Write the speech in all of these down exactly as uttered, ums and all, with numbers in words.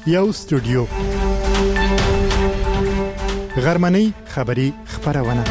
یو استودیو غرمنۍ خبری خبرونه.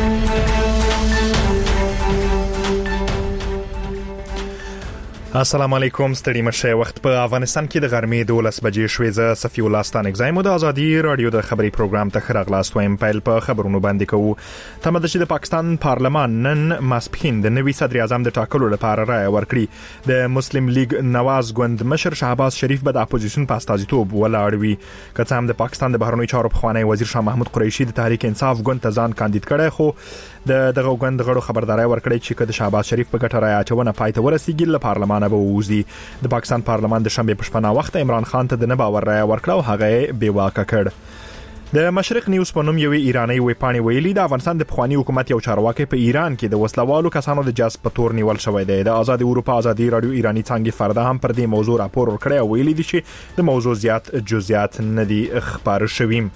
السلام علیکم، ستړي مشه. وخت په افغانستان کې د غرمې دولس بجې شوې. زه صفی الله ستانک زایم د ازادي رادیو د خبري پروګرام ته خراغلاست وایم. پیل په خبرونو باندې کوو. تمه ده چې د پاکستان پارلمان نن ماسپښین د نوي صدر اعظم د ټاکلو لپاره رائے ورکړي. د مسلم لیگ نواز ګوند مشر شهباز شریف به د اپوزیشن په استازیتوب ولاړ وي. که څه هم د پاکستان د بهرنیو چارو پخوانی وزیر شاه محمود قریشي د تحریک انصاف ګوند ته ځان کاندید کړی، خو د دغه ګوند غړو خبرداري ورکړې چې کله شهباز شریف په ګټه رائے اچونه پای ته ورسیږي له پارلمان به ووزي. د پاکستان پارلمان د شنبه په شپه وخت عمران خان ته د نه باور رائے ورکړه او هغه بې واکه کړ. د مشرق نیوز په نوم یوې ایرانی ویبپاڼې ویلي د افغانستان د پخوانی حکومت یو چارواکي په ایران کې د وسلوالو کسانو د جذب په تور نیول شوی دی. د آزاد اروپا ازادي رادیو ایرانی څنګه فردا هم پر دې موضوع راپور ورکړی او ویلي دي چې د موضوع زیات جزئیات نه دي خبر شوي.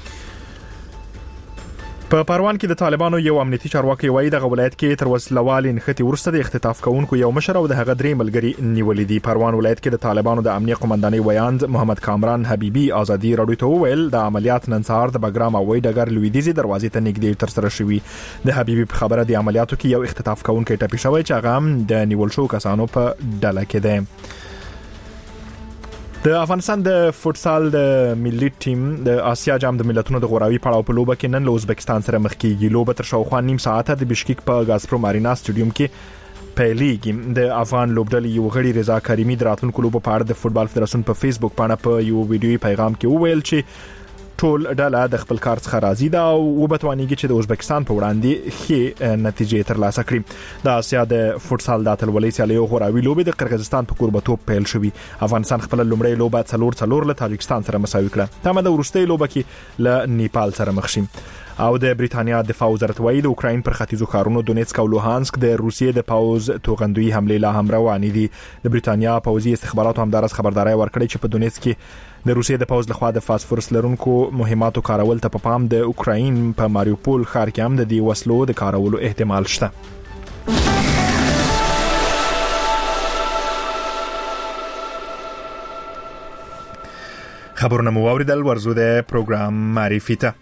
په پروان کې د طالبانو یو امنیتي چارواکي وایي د ولایت کې تر وسلوال انختی ورسته د اختطاف کوونکو یو مشر او د هغه درې ملګري نیولې دي. پروان ولایت کې د طالبانو د امنیه قومندانۍ ویاند محمد کامران حبیبي ازادي رادیو ته وویل د عملیات نن سهار د بګرام او ډګر لویدیزي دروازې ته نږدې تر سره شوی. د حبیبي په خبره د عملیاتو کې یو اختطاف کوونکی ټپي شوی چې هغه هم د نیول شو کسانو په ډله کې دی. د افغانستان د فوتسال د ملي ټیم د آسیا جام د ملتونو د غوراوي پړاو په لوبه کې نن له ازبکستان سره مخ کیږي. لوبه تر شاوخوا نیم ساعت د بشکیک په غازپروم ارینا سټیډیوم کې پیلېږي. د افغان لوبډلې یو غړي رضا کریمي د راتلونکو لوبو په اړه د فوتبال فدراسیون په فیسبوک باندې په یو ویډیوي پیغام کې وویل چې ټول ډله د خپل کار څخه راضي ده او وبتوانیږي چې د ازبکستان په وړاندې ښه نتیجې ترلاسه کړي. د آسیا د فوتسال د اتلولۍ سیالیو غوراوي لوبې د قرغیزستان په کوربتوب پیل شوې. افغانستان خپل لومړی لوبه څلور څلور له تاجکستان سره مساوي کړه. تمه د وروستۍ لوبه کې له نیپال سره مخ شي. او د بریتانیا دفاع وزارت وایي د اوکراین پر ختیځو ښارونو دونیتسک او لوهانسک د روسیې د پوز توغندوی حمله لا هم روانې دي. د بریتانیا پوځي استخباراتو همدارس خبرداري ورکړې چې په دونیتسک کې د روسیې د پوز لخوا د فاسفورس لرونکو مهماتو کارول ته په پام د اوکراین په ماریوپول ښار کې هم د دې وسلو د کارولو احتمال شته. خبرونه مو اوریدل. ورزو د پروګرام معرفي ته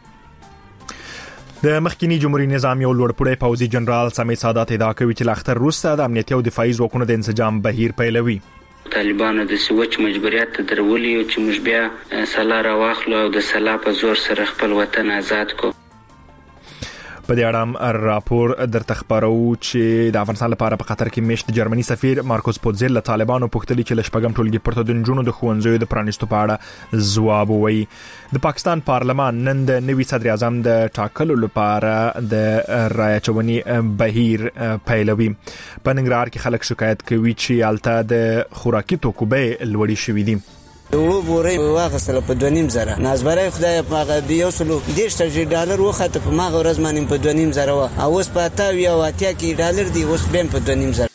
د مخکینی جمهوریت نظام یو لوړپوړی پوځي جنرال سمیع سادات ادعا کوي چې لاختر روسته د امنیتي او دفاعي ځواکونو د انسجام بهیر پیلوي. طالبانو د سوچ مجبوریت ته درولي او چې موږ بیا سلا راواخلو او د سلا په زور سره خپل وطن آزاد کو. په دې اړه راپور درته خبرو چې د افغانستان لپاره په قطر کې مشت جرمني سفیر مارکوس پوتزل له طالبانو پوښتنه چې لشپږم ټولګي پرته د نجونو د ښوونځیو د پرانیستو په اړه ځواب وایي. د پاکستان پارلمان نن د نوي صدر اعظم د ټاکلو لپاره د رایه چونې بهیر پیلوي. په ننګرهار کې خلک شکایت کوي چې الته د خوراکي توکو بیې لوړې شوې دي. و بوري واغسله په دونیم زره نازبرای خدای په هغه دیو سلو دیش ته ډالر وخته په ماغه ورځ باندې په دونیم زره وا او اوس په تا وی او اتیا کې ډالر دی اوس بیم په دونیم زره.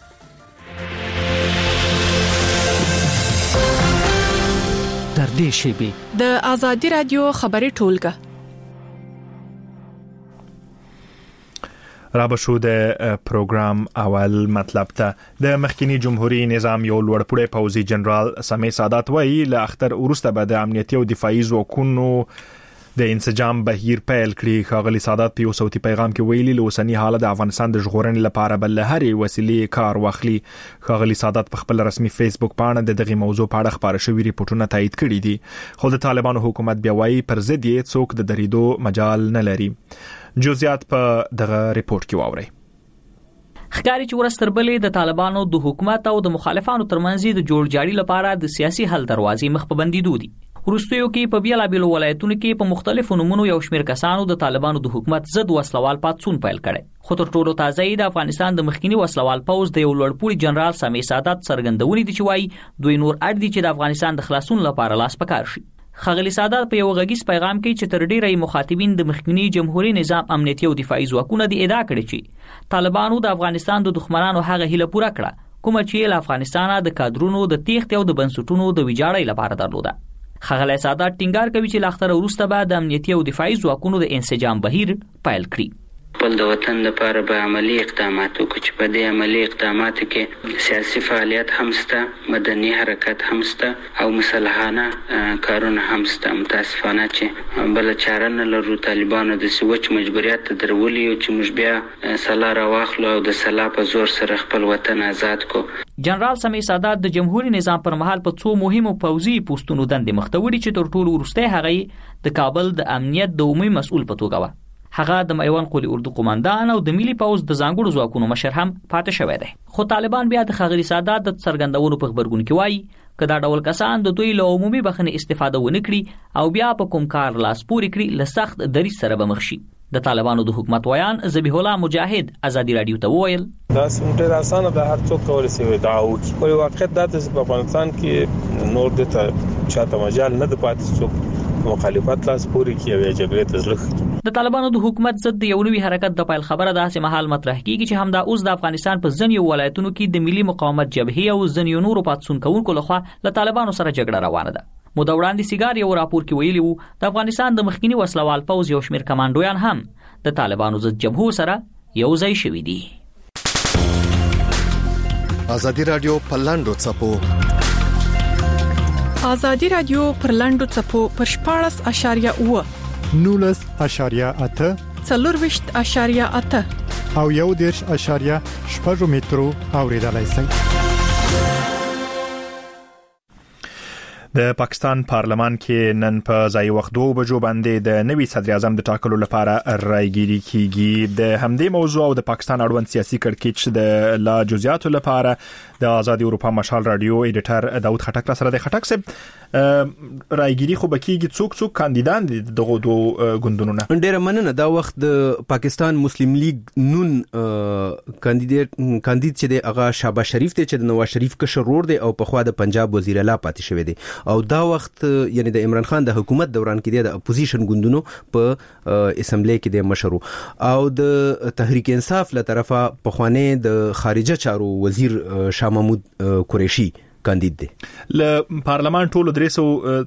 در دې شی د ازادي رادیو خبري ټولګه را بشو د پروګرام اول مطلب ته د مخکینی جمهوریت نظام یو لوړپوړی پوځي جنرال سمیع سادات وایي له اختر ورسته به د امنیتي او دفاعي ځواکونو د انسجام بهیر پیل کړي. ښاغلي سادات په یو صوتي پیغام کې ویلي له اوسني حالت د افغانستان د ژغورنې لپاره بل هرې وسیلې کار واخلي. ښاغلي سادات په خپل رسمي فیسبوک باندې د دغه موضوع په اړه خبره شوې ریپورتونه تایید کړي دي، خو د طالبانو حکومت بیا وایي پر ضد یې څوک د دریدو مجال نه لري. جزئیات په دغه ریپورت کې واورئ. ښکاري چې ورستربلې د طالبانو د حکومت او د مخالفانو ترمنځ د جوړجاړي لپاره د سیاسي حل دروازې مخ په بندیدو دي. وروستیو کې په بیلابیلو ولایتونو کې په مختلفو نمونو یو شمېر کسانو د طالبانو د حکومت ضد وسلوال پاتسون پیل کړي. خو تر ټولو تازه د افغانستان د مخکینی وسلوال پوز د یو لوړپوړي جنرال سمیع سادات څرګندونې دي چې وايي دوی نور اړ دي چې د افغانستان د خلاصون لپاره لاس پکار شي. ښاغلي سادات په یو غږیز پیغام کې چې تر ډیره مخاطبین د مخکنی جمهوریت نظام امنیتي او دفاعي ځواکونه د ادعا کړي چې طالبانو د افغانستان د دښمنانو هغه هیله پوره کړه کوم چې له افغانستانه د کادرونو د تیښتې او د بنسټونو د ویجاړۍ لپاره درلوده. ښاغلي سادات ټینګار کوي چې لاختر وروسته به د امنیتي او دفاعي ځواکونو د انسجام بهیر پیل کړي. خپل د وطن لپاره به عملی اقدامات وکړي چې په دې عملی اقداماتو کې سیاسي فعالیت هم شته، مدني حرکت هم شته او مسلحانه کارونه هم شته. متاسفانه چې بل چاره نه لرو، طالبانو د سوچ مجبوریت ته درولي چې موږ بیا سلا راواخلو او د سلا په زور سره خپل وطن آزاد کو. جنرال سمیع سادات د جمهوریت نظام پر مهال په څو مهمو پوځي پوسټونو دندې مختوړي چې تر ټولو وروسته هغه د کابل د امنیت د عمومي مسؤل په توګه و. هغه د میوان قلی اردو قوماندان او د ملي پوز د ځانګړو ځواکونو مشر هم پاتې شوی دی. خو طالبان بیا د ښاغلي سادات د څرګندونو په خبرګون کې وایي که دا ډول کسان د دوی له عمومي بخښنې استفاده ونه کړي او بیا په کوم کار لاس پورې کړي له سخت دریځ سره به مخ شي. د طالبانو د حکومت ویان ذبیح الله مجاهد ازادي رادیو ته وویل دا سمټر اسانه د هر څوک کول شي دا او په واقعیت د افغانستان کې نور د چاته مجال نه د پاتې څوک مخالفت لاس پوري کیږي جګړې ته ځلخ. د طالبانو د حکومت ضد یو نوی حرکت د پایل خبره داسې مهال مطرح کیږي چې همدا اوس د افغانستان په ځینو ولایتونو کې د ملي مقاومت جبهې او ځینو نورو پاتسون کوونکو لخوا له طالبانو سره جګړه روانه ده. مودا وړاندې سیګار یو راپور کې ویلي وو د افغانستان د مخکینی وسلوال پوز یو شمېر کمانډویان هم د طالبانو ضد جبهو سره یو ځای شوي دي. ازادي رادیو پلاندو چپو ازادي رادیو پر لاندو چپو پر شپاړس اشاریه اوه نولس اشاریه اته څلورویشت اشاریه اته او یو دیرش اشاریه شپږ مترو اوریدلای شئ. د پاکستان پارلمان کې نن په ځای وخت دوه بجو باندې د نوي صدر اعظم د ټاکلو لپاره رایګيري کیږي. د همدې موضوع او د پاکستان اړوند سیاسي کړکېچ د لا جزئیاتو لپاره د آزادي اروپا مشال رادیو ایډیټر داود خټک سره د خټک صاحب رایګيري خو بکیږي څوک څوک کاندیدان دي دغه دوه ګوندونو نه. ډېر مننه. دا وخت د پاکستان مسلم لیگ نون کاندیدټ کاندید چې د اغا شهباز شریف ته چې د نواز شریف کشر ورور دی او په خوا د پنجاب وزیر اعلی پاتې شوی دی او دا وخت یعنی د عمران خان د حکومت دوران کې د اپوزیشن ګوندونو په اسمبلی کې د مشرو او د تحریک انصاف له طرفه په خوانه د خارجه چارو وزیر شاه محمود قریشي کاندید دی. ل پارلمان ټولو درې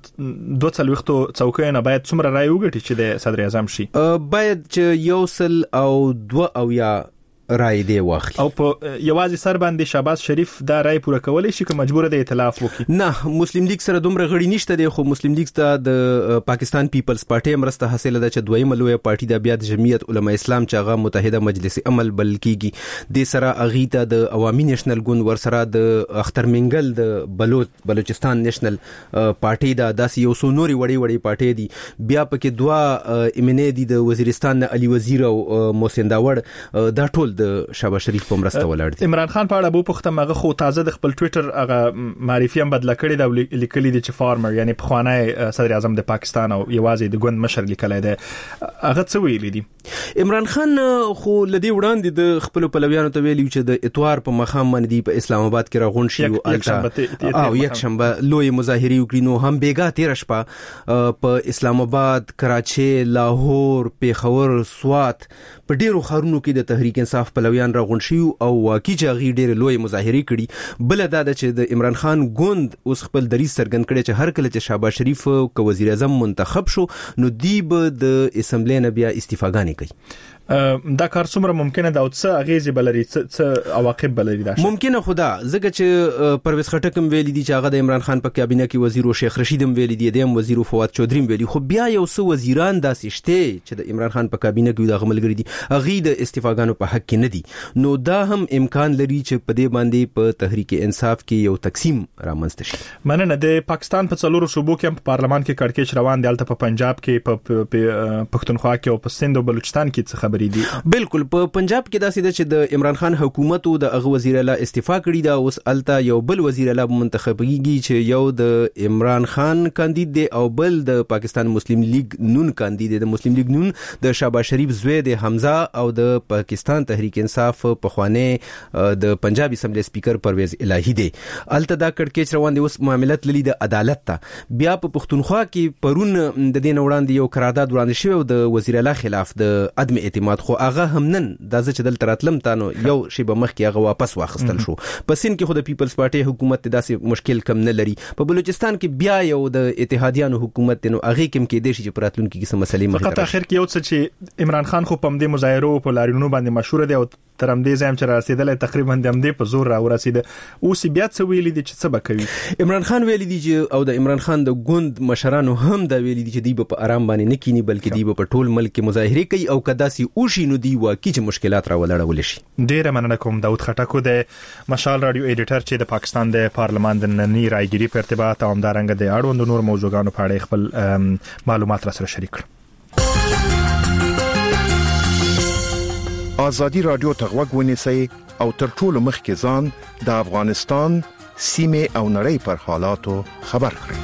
سو دوه څلويختو څوکۍ نه باید څومره رای وګټي چې د صدر اعظم شي؟ باید چې یو سل او دوه او یا رای دی واخلي او په یوازې سر باندې شهباز شریف دا رای پوره کولای شي که مجبور دی ائتلاف وکړي؟ نه، مسلم لیگ سره دومره غړي نشته دی خو مسلم لیگ ته د پاکستان پیپلز پارټي مرسته حاصله ده چې دویمه لویه پارټي د بیا د جمعیت علما اسلام چې هغه متحده مجلس عمل بل کیږي د سره اغیته د عوامي نېشنل ګوند ور سره د اختر منګل د بلوچ بلوچستان نېشنل پارټي دا داسې یو څو نوري وړي وړي پارټي دي. بیا پکې دوا ایمنه دي د وزیرستان علي وزیر او محسن داوړ دا ټول د شهباز شریف په مرسته ولاړ دي. عمران خان په اړه بو پختم هغه خو تازه د خپل ټوئیټر هغه معرفي هم بدل کړی دا لیکلي دي چې فارمر یعنی په خوانه صدر اعظم د پاکستان او یوازې د ګوند مشر لیکلای دی. هغه څه ویلي دي؟ عمران خان خو لدی وړاندې د خپل پلویانو ته ویلی چې د اتوار په مخام باندې په اسلام آباد کې راغون شي او الټا او یک شنبه لوی مظاهره وکړي نو هم بیګا تیر شپه په اسلام آباد، کراچي، لاهور، پیښور، سوات په ډیرو خارونو کې د تحریک انصاف پلویان راغون شي او واقعي جاغي ډیر لوی مظاهره کړي. بل دا چې د عمران خان ګوند اوس خپل دریځ څرګند کړي چې هر کله چې شهباز شریف کو وزیر اعظم منتخب شو نو دی به د اسمبلی نه بیا استعفاګانې کوي. دا کار څومره ممکنه ده او څه اغیزې بلري څه عواقب بلري؟ دا ممکنه خدا زګه چې پرویز خټک هم ویلي دي چې هغه د عمران خان په کابینه کې وزیر او شیخ رشید هم ویلي دي د وزیر فواد چودري هم ویلي خو بیا یو څو وزیران داسې شته چې د عمران خان په کابینه کې د غملګری دي اغي د استعفاګانو په حق کې نه دي نو دا هم امکان لري چې په دې باندې په تحریک انصاف کې یو تقسیم رامنځته شي. مننه. د پاکستان په څلورو صوبو کې په پارلمان کې کړکېچ روان دی، البته په پنجاب کې په پښتونخوا کې او په سند او بلوچستان کې څه خبرې دي؟ بالکل په پنجاب کې داسې ده چې د عمران خان حکومت او د هغه وزیر اعلی استعفا کړی دا اوس الته یو بل وزیر اعلی منتخبيږي چې یو د عمران خان کاندید دی او بل د پاکستان مسلم لیگ نون کاندید دی. د مسلم لیگ نون د شهباز شریف زوی د حمزه او د پاکستان تحریک انصاف په خوانه د پنجاب اسمبلی سپیکر پرویز الهی دی. الته دا کړکېچ روان دی اوس معاملات للی د عدالت ته. بیا په پښتونخوا کې پرون د دین وړاندې یو قرارداد وړاندې شوی د وزیر اعلی خلاف د عدم اعتماد معلومات خو هغه هم نن د ځکه دل تراتلم تانو یو شی به مخ کې هغه واپس واخستل شو. په سین کې خو د پیپلز پارټي حکومت داسې مشکل کم نه لري. په بلوچستان کې بیا یو د اتحادیانو حکومت نو هغه کوم کې د شي چې پراتلونکو کې سم مسلې مخ فقط اخر کې یو څه چې عمران خان خو په دې مظاهرو په لارینو باندې مشهور دی او ترم دې زم چې رسیدل تقریبا د امدې په زور را ورسیده. اوس بیا څه ویلي دي چې څه بکوي؟ عمران خان ویلي دي چې او د عمران خان د ګوند مشرانو هم دا ویلي دي چې دی په آرام باندې نه کینی بلکې دی په ټول ملک کې مظاهره کوي او کداسي اوشي نو دی واکې چې مشکلات را ولړول شي. ډیره مننه کوم داود خټکو د مشال رادیو ایډیټر چې د پاکستان د پارلمان د نننی رايګيري په ارتباط او همدارنګه د اړوند نور موضوعاتو په اړه خپل معلومات را سره شریک کړ. آزادی رادیو ته غوږ ونیسئ او تر ټولو مخکې ځان د افغانستان سیمه او نړۍ پر حالاتو خبر کړئ.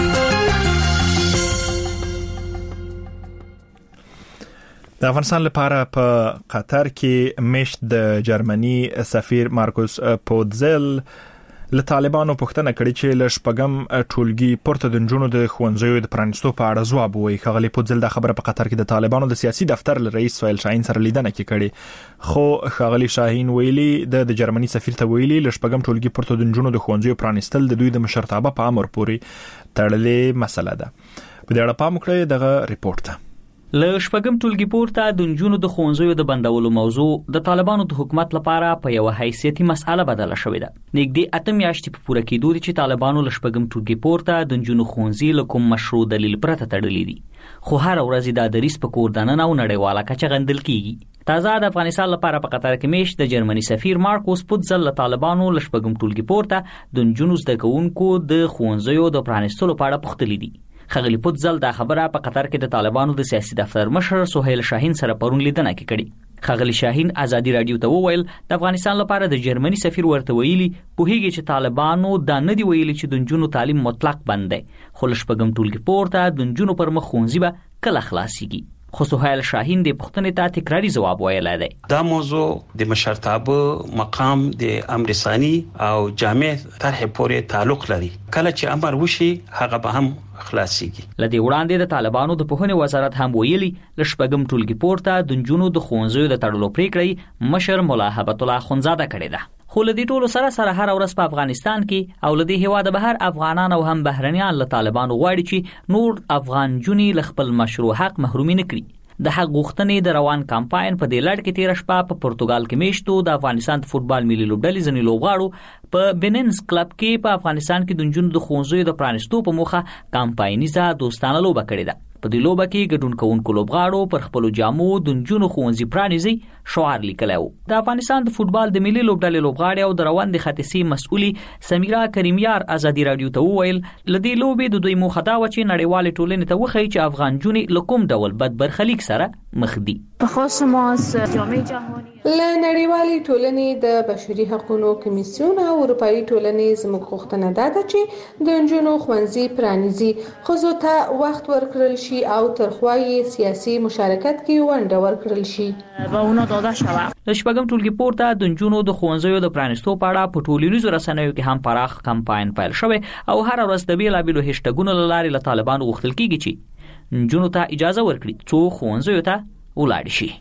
د افغانستان لپاره په قطر کې مشت د جرمني سفیر مارکوس پودزل له طالبانو پوښتنه کړې چې له شپږم ټولګي پورته د جنونو د خوندزیو د پرانستو په اړه ځواب وایي. خغلی پودزل د خبره په قطر کې د طالبانو د سیاسي دفتر رئیس سهیل شاهین سره لیدنه کې کړې، خو خغلی شاهین ویلي د جرمني سفیر ته ویلي له شپږم ټولګي پورته د جنونو د خوندزیو پرانستل د دوی د مشرتابه په امر پورې تړلې مسله ده. په دې اړه پام وکړئ دغه ریپورت ته. له شپږم ټولګي پورته د نجونو د ښوونځیو د بندولو موضوع د طالبانو د حکومت لپاره په یو حیثیتي مسأله بدله شوې ده. نږدې اته میاشتې په پوره کېدو دي چې طالبانو له شپږم ټولګي پورته د نجونو ښوونځي له کوم مشروع دلیل پرته تړلي دي، خو هر ورځ دا دریس په کور دننه او نړیواله کچه غندل کیږي. تازه د افغانستان لپاره په قطر کې میشت د جرمني سفیر مارکوس پودزل له طالبانو له شپږم ټولګي پورته د نجونو زده کوونکو د ښوونځیو د پرانستلو په اړه پوښتلي دي. خغلی پودزل دا خبره په قطر کې د طالبانو د سیاسي دفتر مشر سهیل شاهین سره پرون لیدنه کې کړې. خغلی شاهین آزادی رادیو ته وویل د افغانستان لپاره د جرمني سفیر ورته ویلي پوهیږي چې طالبانو دا نه دی ویلي چې د نجونو تعلیم مطلق بند دی، خو له شپږم ټولګي پورته د نجونو پر مخ ښوونځي به کله خلاصيږي. خو سهیل شاهین د پوښتنې ته تکراری ځواب ویلی دی. دا موضوع د مشرتابه مقام د امر ثاني او جامع طرح پورې تعلق لري. کله چې امر وشي هغه به هم خلاصيږي. لدې وړاندې د طالبانو د پوهنې وزارت هم ویلي له شپږم ټولګي پورته د نجونو د ښوونځیو د تړلو پریکړه مشر مولا هبت الله خنزاده کړې ده. خو لدې ټولو سره سره هر ورځ په افغانستان کې او لدې هیواد بهر افغانان او هم بهرنیان له طالبانو غواړي چې نور افغان جونی له خپل مشروع حق محرومي نه کړي. د حق غوښتنې د روان کمپاین په دې لړ کې تیر شپه په پرتګال کې میشتو د افغانستان د فوتبال ملي لوبډلې ځنې لوبغاړو په بیننس کلب کې په افغانستان کې د نجونو د ښوونځیو د پرانستو په موخه کمپاینیزه دوستانه لوبه کړې ده. په دې لوبه کې ګډون کوونکو لوبغاړو پر خپل جامو د نجونو ښوونځي پرانیزي شعار لیکلی و. د افغانستان د فوتبال د ملي لوبډلې لوبغاړي او د روان د خطي مسؤلي سمیرا کریمیار آزادی رادیو ته وویل لدې لوبې د دوی موخه دا و چې نړیوال ټولنې ته وښیي چې افغان جونې له کوم ډول بد برخلیک سره مخ دي. په خاص ماس جامعه جهانی له نړیوالې ټولنې د بشري حقوقو کمیسیون او اروپאי ټولنې زموږ غوښتنه ده چې د نجونو ښوونځي پرانیزي خو ته وخت ورکړل شي او ترخوای سیاسي مشارکت کې ونډه ورکړل شي. به اونو داده شوه. د شپږم ټولګي پورته د نجونو د ښوونځیو د پرانستو په اړه په ټولنیزو رسنیو کې هم پراخ کمپاین پیل شوی او هر ورځ د بیلابیلو هشټګونو له لارې له طالبانو غوښتل کیږي چې نجونو ته اجازه ورکړي څو ښوونځیو ته ولاړ شي.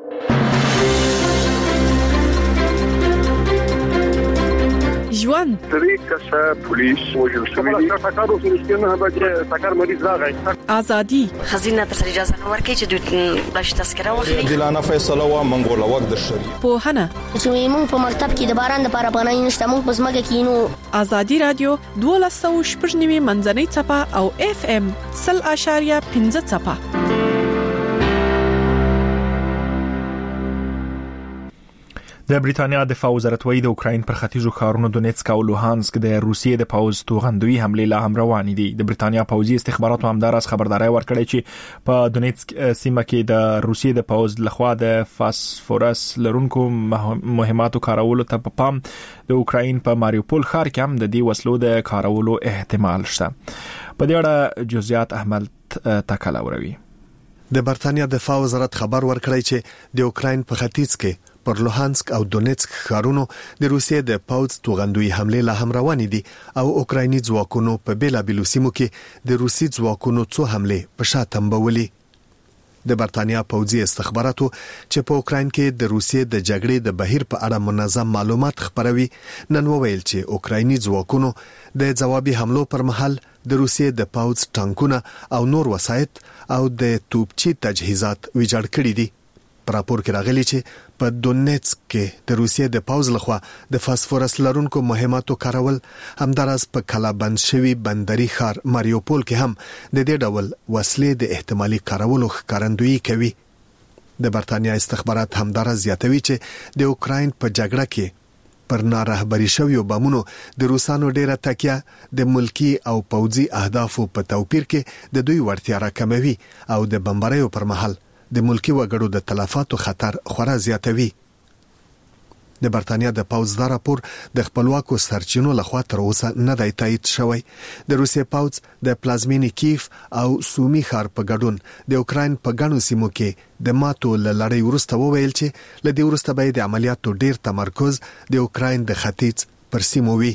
ژوند طریق کسه پولیس وجل شوی دی تاکارو سرسکنه به تاکار مریض راغی ازادي خزینه پر اجازه نه ورکړي چې دوی بلش تذکره واخلي. دلانه فیصله وا منګول وخت د شری په هنه چې موږ په مکتب کې د باران د لپاره پناه نشته موږ په سمګه کې نو ازادي رادیو دوه سوه شپږ نیمه منځنۍ چپه او اف ام صفر اشاریه پنځه چپه. د بریټانیا دفاع وزارت وایي د اوکراین پر ختیځو ښارونو دونیتسک او لوهانسک د روسیې د پوځ توغندوی حمله لا هم روانې دي. د بریټانیا پوځي استخباراتو همداراز خبرداري ورکړې چې په دونیتسک سیمه کې د روسیې د پوځ لخوا د فاسفورس لرونکو مهماتو کارولو ته په پام د اوکراین په ماریوپول ښار کې هم د دې وسلو د کارولو احتمال شته. په دې اړه جزئیات احمد تکلاوروي. د بریټانیا دفاع وزارت خبر ورکړی چې د اوکراین په ختیځ کې پر لوهانسک او دونیتسک ښارونو د روسیې د پوځ توغندوی حمله لا هم روانې دي او اوکرایني ځواکونو په بیلابیلو سیمو کې د روسي ځواکونو څو حمله په شا تنبولي. د برتانیا پوځي استخباراتو چې په اوکراین کې د روسیې د جګړې د بهیر په اړه منظم معلومات خپروي نن وویل چې اوکرایني ځواکونو د جوابي حملو پر مهال د روسیې د پوځ ټانکونه او نور وسایط او د توپچي تجهیزات ویجاړ کړي دي. پر راپور کې راغلي چې په دونیتسک کې د روسیې د پوځ لخوا د فاسفورس لرونکو مهماتو کارول همدارس په کلابند شوی بندري ښار ماریوپول کې هم د دې ډول وسلې د احتمالي کارولو ښکارندویي کوي. د برتانیا استخبارات همدارس زیاتوي چې د اوکراین په جګړه کې پر نارهبري شویو بمونو د روسانو ډیره تکیه د ملکی او پوځي اهدافو په توپیر کې د دوی ورتیا راکموي او د بمباریو پر مهال د ملکی وګړو د تلفاتو خطر خورا زیاتوي. د برتانیا د پوځ دا راپور د خپلواکو سرچینو لخوا تر اوسه نه دی تایید شوی. د روسیې پوځ د پلازمینې کیف او سومي ښار په ګډون د اوکراین په ګڼو سیمو کې د ماتو له لړۍ وروسته وویل چې له دې وروسته به د عملیاتو ډیر تمرکز د اوکراین د ختیځ پر سیمو وي.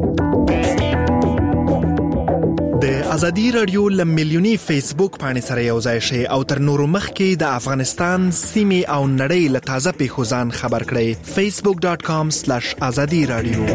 د ازادي رادیو ل ملیونی فیسبوک باندې سره یو ځای شي او تر نورو مخکې د افغانستان سیمه او نړۍ له تازه پیښو ځان خبر کړئ. facebook dot com slash azadi radio.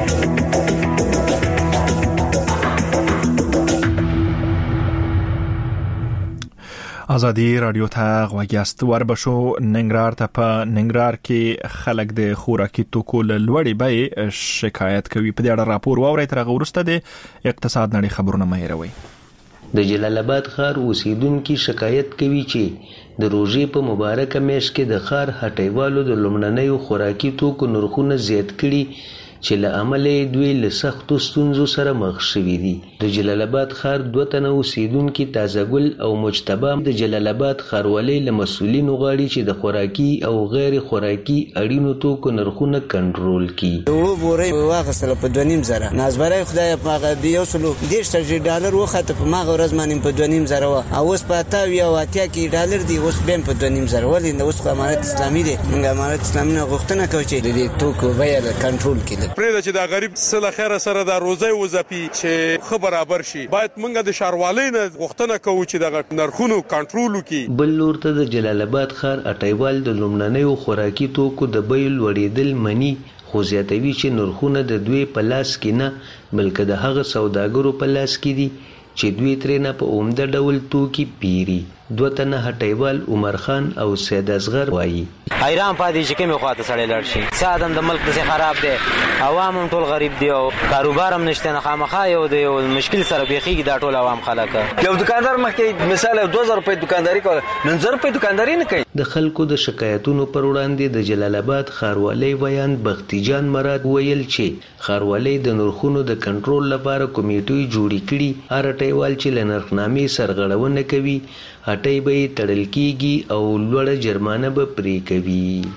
ازادي رادیو ته غوږیاست. وربشو ننګرهار ته په ننګرهار کې خلک د خوراکي توکو له لوړې بیې شکایت کوي. په دې اړه راپور واورئ. تر هغه وروسته د اقتصاد نړۍ خبرونه مه هېروئ. د جلال آباد ښار اوسیدونکو شکایت کوي چې د روژې په مبارکه میاشت کې د ښار هټیوالو د لومړنیو خوراکي توکو نرخونه زیات کړي چې له امله دوی له سختو ستونزو سره مخ شوي دي. د جلال آباد ښار دوه تنه اوسیدونکي تازه ګل او مجتبا د جلال آباد ښاروالۍ له مسؤلینو غواړي چې د خوراکي او غیر خوراکي اړینو توکو نرخونه کنټرول کړي. وړو بورې واخیستله په دوه نیم زره، نازبری خدای په هغه یو سلو دېرش ډالر وخته په هغه ورځ باندې په دوه نیم زره وه، او اوس په اته اویا او اتیا کې ډالر دي، اوس بیا په دوه نیم زره. ولې اوس خو امارت اسلامي دی، موږ امارت اسلامي نه غوښتنه کوو چې د دې توکو بیه کنټرول کړي. پرېږده چې دا غریب سله خیره سره دا روزي وځپي چې خبر برابر شي. باید موږ د شاروالۍ نه غوښتنه کوو چې د نرخونو کنټرول وکړي. بل لور ته د جلال آباد ښار اټیوال د لومړنیو خوراکي توکو د بیې لوړېدل مني، خو زیاتوي چې نرخونه د دوی په لاس کې نه بلکې د هغه سوداګرو په لاس کې دي چې دوی ترې نه په عمده ډول توکي پیري. دوه تنه هټیوال عمر خان او سید اصغر وایي حیران پاتې چې کومه خواته سړی لړ شي. سادم د ملک څخه خراب دی، عوام هم ټول غریب دی او کاروبار هم نشته، نه خامخا یو دی او مشکل سره بیخیږي دا ټول عوام خلک. یو دکاندار مخکې مثال دوه زره روپۍ دکانداري کوله، نن زر روپۍ دکانداري نه کوي. د خلکو د شکایتونو پر وړاندې د جلال آباد ښاروالۍ ویان بختي جان مراد ویل چې ښاروالۍ د نرخونو د کنټرول لپاره کمیټې جوړې کړي. هر هټیوال چې له نرخنامې سرغړونه کوي هټۍ به یې تړل کېږي او لوړه جرمانه به پرې کوي.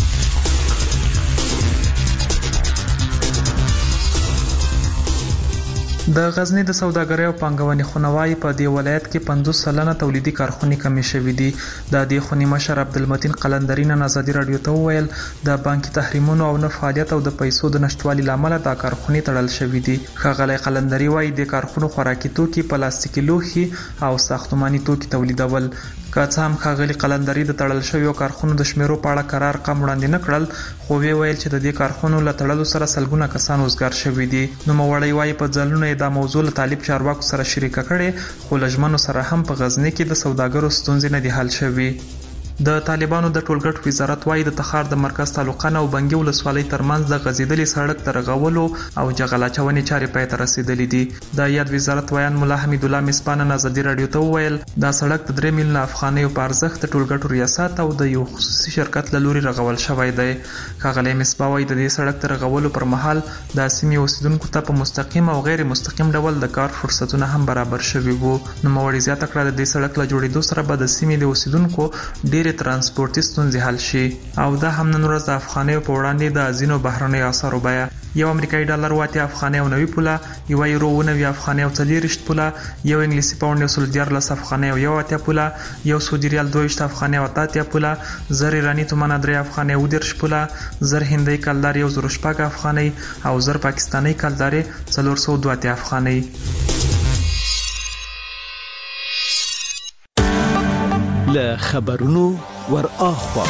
د غزنی د سوداګرۍ او پانګونې خونوای په دی ولایت کې پنځوس سلنه تولیدي کارخونې کمې شوې دي. د دې خونی مشر عبدالمتین قلندرین ازادي رادیو ته وویل د بانکي تحریمونو او نه فعالیت او د پیسو د نشټوالي لامل د کارخونې تړل شوې دي. ښاغلی قلندری وایي د کارخونو خوراکي توکي، پلاستیکي لوښي او ساختماني توکي تولیدول. که څه هم ښاغلی قلندری د تړل شویو کارخونو د شمیرو په اړه قرار قم وړاندې نه کړل، خو وی ویل چې د دې کارخونو له تړلو سره سلګونه کسان وزګار شوي دي. نوموړی وایي په ځلونو دا موضوع له طالب چارواکو سره شریکه کړي، خو لجمنو سره هم په غزنی کې د سوداګرو ستونزې نه دي حل شوي. د طالبانو د ټولګټ وزارت وايي د تخار د مرکز تعلقان او بنګي ولسوالۍ ترمنځ د غزیدلې سړک د رغولو او جغل اچونې چارې پای ته رسیدلې دي. د یاد وزارت ویان مولا حمید الله مسپانه ازادي رادیو ته وویل دا سړک د درې میلیونه افغانیو په ارزښت د ټولګټو ریاست او د یو خصوصي شرکت له لوري رغول شوی دی. ښاغلی مسپا وایي د دې سړک د رغولو پر مهال د سیمې اوسیدونکو ته په مستقیم او غیر مستقیم ډول د کار فرصتونه هم برابر شوي وو. نوموړي زیاته کړه د دې سړک له جوړېدو سره به د سیمې د اوسیدونکو ډېرې ترانسپورتي ستونزې حل شي او دا هم نن ورځ د افغانیو په وړاندې د ځینو بهرنیو اسعارو بیه یو امریکایي ډالر واته افغاني او نوي پوله، یو یورو ونوي افغاني او څلېرویشت پوله، یو انګلیسي پاونډ یو سل دیارلس افغاني او یو اتیا پوله، یو سعودي ریال دوه ویشت افغاني او اته اتیا پوله، زر ایراني تومانه درې افغاني او دېرش پوله، زر هندۍ کلدار یو زر شپږ افغاني او زر پاکستاني کلدار څلور سوه دوه اتیا افغاني. له خبرونو ور اخوا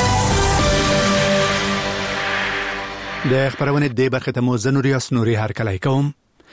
د خبرونه د برخه ته مو زنوري اسنوري هر کله کوم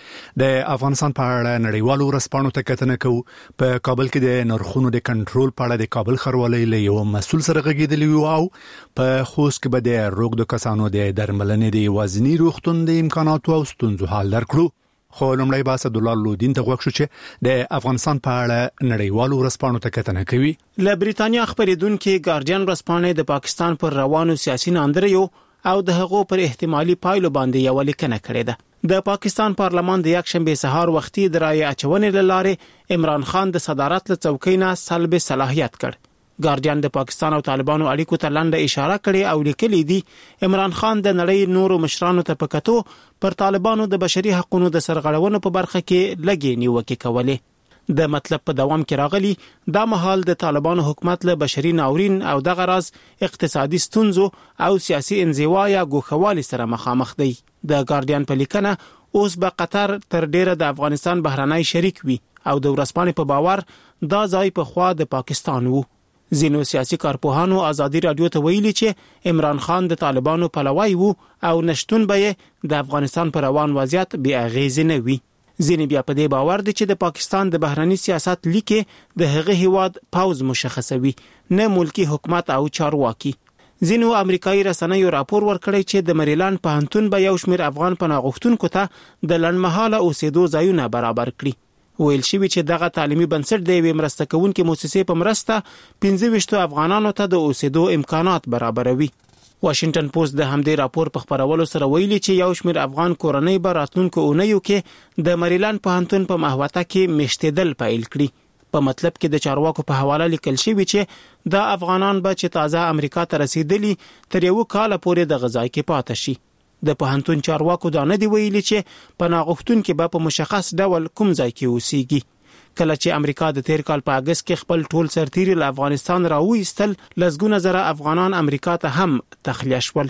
د افغانستان په اړه نړیوالو ورسپانو ته کتنه کوو په کابل کې د نرخونو د کنټرول په اړه د کابل خروالۍ له یو مسول سره غږیدلی او په خوست کې به د روغ د کسانو د درملنې د وزنی روغتون د امکاناتو او ستونزو حل درکړو خو لمړی باسه دولار لودین ته وښو چې د افغانستان په اړه نړیوالو ورسپانو ته کتنه کوي له بریتانیا خبرېدونکو ګارډین ورسپانې د پاکستان پر روانو سیاسي ناندریو او د هغو پر احتمالي پایلو باندې یو لیکنه کړې ده د پاکستان پارلمان د یک شنبه سهار وختي د رای اچونې لاره عمران خان د صدارت له څوکۍ نه سلب صلاحیت کړ ګارډین د پاکستان او طالبانو اړیکو ته لنډه اشاره کړې او لیکلي دي عمران خان د نړۍ نورو مشرانو ته پکاتو پر طالبانو د بشري حقوقو د سرغړونو په برخه کې لګي نیوکه کولې د مطلب په دوام کې راغلي دا مهال د طالبانو حکومت له بشري ناورین او د غراز اقتصادي ستونزو او سیاسي انزوا یا ګوښوالي سره مخامخ دی د ګارډین په لیکنه اوس به قطر تر ډیره د افغانستان بهرنۍ شریک وي او د ورسپانې په باور دا ځای په خوا د پاکستان وو ځینو سیاسي کارپوهانو ازادي رادیو ته ویلي چې عمران خان د طالبانو پلوی وو او نشټون به د افغانستان پر روان وضعیت بې اغیزې نه وي ځینې بیا په دې باور دي چې د پاکستان د بهرنی سیاست لیکه د هغه هیواد پاوز مشخصوي نه ملکی حکومت او چارواکي ځینو امریکایي رسنیو راپور ورکړی چې د مریلند پوهنتون به یو شمېر افغان پناهغښتونکو ته د لنډمهاله اوسېدو ځایونه برابر کړي ویل شوی چې دغه تعلیمي بنسټ د یوې مرسته کوونکې مؤسسې په مرسته پنځه ویشت افغانانو ته د اوسېدو امکانات برابروي واشنگټن پوسټ د همدې راپور په خبرولو سره ویلي چې یو شمېر افغان کورنۍ به راتلونکو اونیو کې د مریلند پوهنتون په محوطه کې میشتېدل پیل کړي په مطلب کې د چارواکو په حواله لیکل شوی چې د افغانان به چې تازه امریکا ته رسیدلی تر یو کال پورې د غذای کې پاتې شي د پوهنتون چارواکو دا نه دی ویلي چې پناهغښتونکو به په مشخص ډول کوم ځای کې اوسېږي کله چې امریکا د تیر کال په اگست کې خپل ټول سرتیري له افغانستان راوېستل لسګونه زره افغانان امریکا ته هم تخلیه شول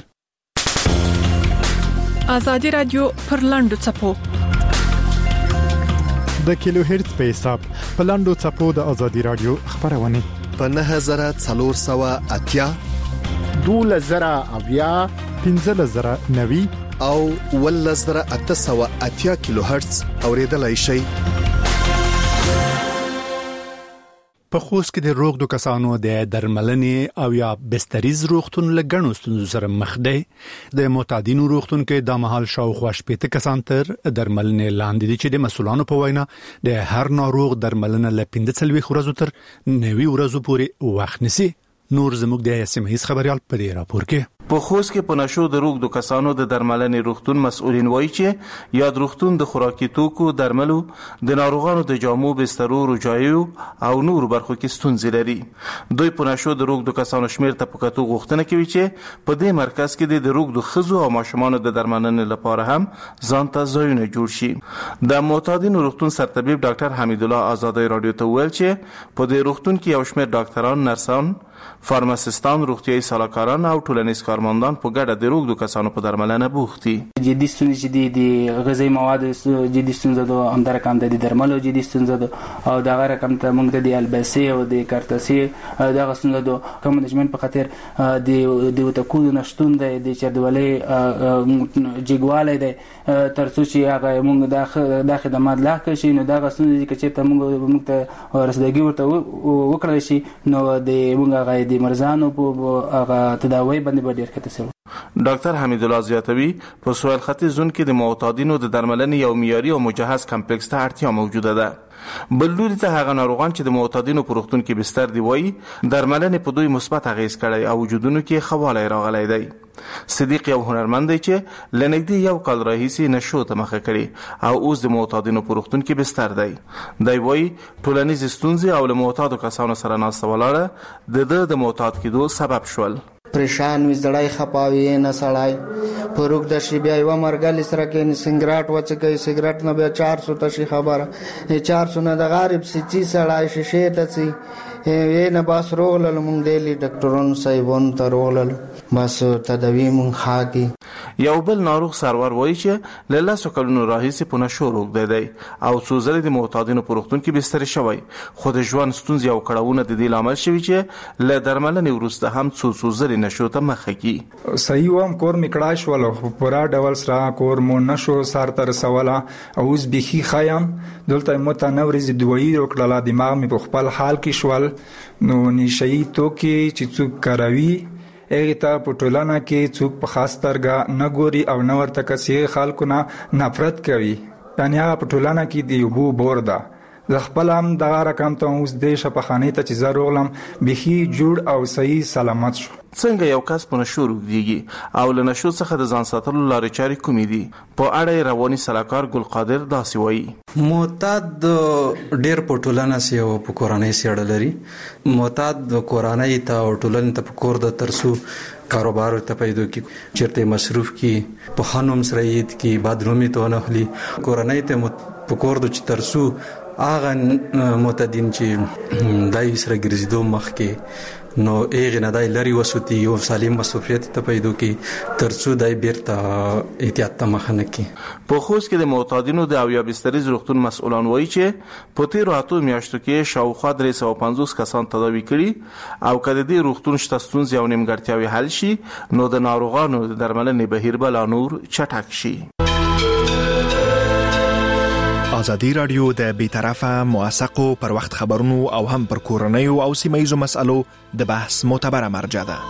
ازادي رادیو پر لاندو چپو د کیلو هرتز په حساب په لاندو چپو د ازادي رادیو خبرونه په نه هزار څلور سوه اتیا دوله زره اویا پنځه زره نوي او ول زره اته سوه اتیا کیلو هرتز اوریدلای شي په خوست کې د روغ د کسانو د درملنې او یا بستریز روغتون لګڼو ستونزو سره مخ دی د معتادینو روغتون کې د مهال شاوخوا شپږ کسان تر درملنې لاندې دي چې د مسولانو په وینا د هر ناروغ درملنه ل پنځه څلوېښت ورځې تر نوي ورځې پورې وخت نیسي نور زموږ د اسمهیز خبريال په دې راپور کې په خوست کې په نشو د روغ د کسانو د درملنې روغتون مسؤلین وایي چې یاد روغتون د خوراکي توکو درملو د ناروغانو د جامو بسترو روجایو او نور برخو کې ستونزې لري دوی په نشو د روغ د کسانو شمیر ته په کتو غوښتنه کوي چې په دې مرکز کې د روغ د خزو او ماشومانو د درملنې لپاره هم ځان ته ځایونه جوړ شي د معتادینو روغتون سرطبيب ډاکټر حمید الله آزادی رادیو ته ویل چې په دې روغتون کې یو شمیر ډاکټران نرسان فارماسیستان روغتیايي سلاکاران او ټولنیز کارمندان په ګډه د روغ د کسانو په درملنه بوخت دي جدي ستونزې دي د غذایی مواد جدي ستونزې ده همدار کم د درملو جدي ستونزې ده او دا غره کم ته موږ د البسي او د کارتسي دا غسنده ده کوم د جمن په خاطر د د وتکود نشټون د د چردولې جګواله ده ترڅو چې هغه موږ د خدمات لا کشي نو دا غسنده چې ته موږ موږ ته رسیدګي ورته وکړل شي نو د موږ د مرزانو په هغه تداوی باندې ډیر کته سو ډاکټر حمید الله زیاتوي په سویل ختیځ زون کې د معتادینو د درملنې یو معیاري او مجهز کمپلیکس ته اړتیا موجوده ده بل لوري ته هغه ناروغان چې د معتادینو په روغتون کې بستر دی وایي درملنې په دوی مثبت اغیز کړی او وجودونو کې خواله راغلی دی صدیق یو هنرمند دی چې لنګدي یو کال راهیسي نشو ته مخه کړي او اوس د معتادینو په روغتون کې بستر دی دی وایي ټولنیز ستونزې او له معتادو کسانو سره ناسته ولاړه د د معتاد کېدو سبب شول پریشان وي زړای خپاوي نه سړای پروګ د شی بیا یو مرګل سره کې سنگراټ وڅکې سیګریټ نه بیا چار سو ته شي خبره چار سو نه د غریب سچي سړای شیشه ته سي یې نه باس روغلل مونږ دلی ډاکټرونو صاحبونو ته روغلل بس تداوی مونږ خاګي. یو بل ناروغ سرور وایي چې له لاسو کلونو راهیسې په نشو روغ دی او څو ځلې د معتادینو په روغتون کې بستر شوی، خو د ژوند ستونزې او کړاوونه د دې لامل شوي چې له درملنې وروسته هم څو څو ځلې نشو ته مخه کی. صحیح وم کور می کړای شول خو پورا ډول سره کور مو نشو سار تر سواله او اوس بيخي خایم دلته متنورز دوی وکړه دماغ می په خپل حال کې شول نو نشئی تو کې چې څوک کاروي هغه ته په ټولنه کې څوک په خاص ترګه نه ګوري او نه ورته کسي خلکو نه نفرت کوي. یعنی هغه په ټولنه کې دی بو بوردا ز خپل هم دغه رقم ته اوس د شپخانه ته چې زرولم بيخي جوړ او صحیح سلامت شو. څنګه یو کس په نشو روغديږي او له نشو څخه د ځان ساتلو لارې چارې کومې دي؟ په اړه رواني صلاحکار ګل قادر داسې وایي. معتاد ډېر په ټولنه سي او په کورنۍ سي اړه لري. معتاد کورنۍ ته او ټولنې ته په کور د ترسو کاروبار ته پیدا کی چیرته مصروف کی په خانم سرید کی بدنامي ته نه خلی کورنۍ ته په کور د ترسو اغه معتادین چې دای سره ګرځیدو مخ کې نو ایغه نه دای لري وسوتی او سالم مسؤلیت ته پیدا کی ترڅو دای بیرته احتیاط ته مخ نه کی. په خوست کې د معتادینو د اویا بسترې روغتون مسؤلان وایي چې په تیرو اتو میاشتو کې شاوخوا درې سوه پنځوس کسان تداوي کړي او کله د روغتون شته ستونزې او نیمګړتیاوې حل شي نو د ناروغانو د درملنې بهیر بل نور چټک شي. ازادي رادیو د بیطرفه موثقو پر وخت خبرونو او هم پر کورنیو او سیمایزو مسالو د بحث معتبره مرجع ده.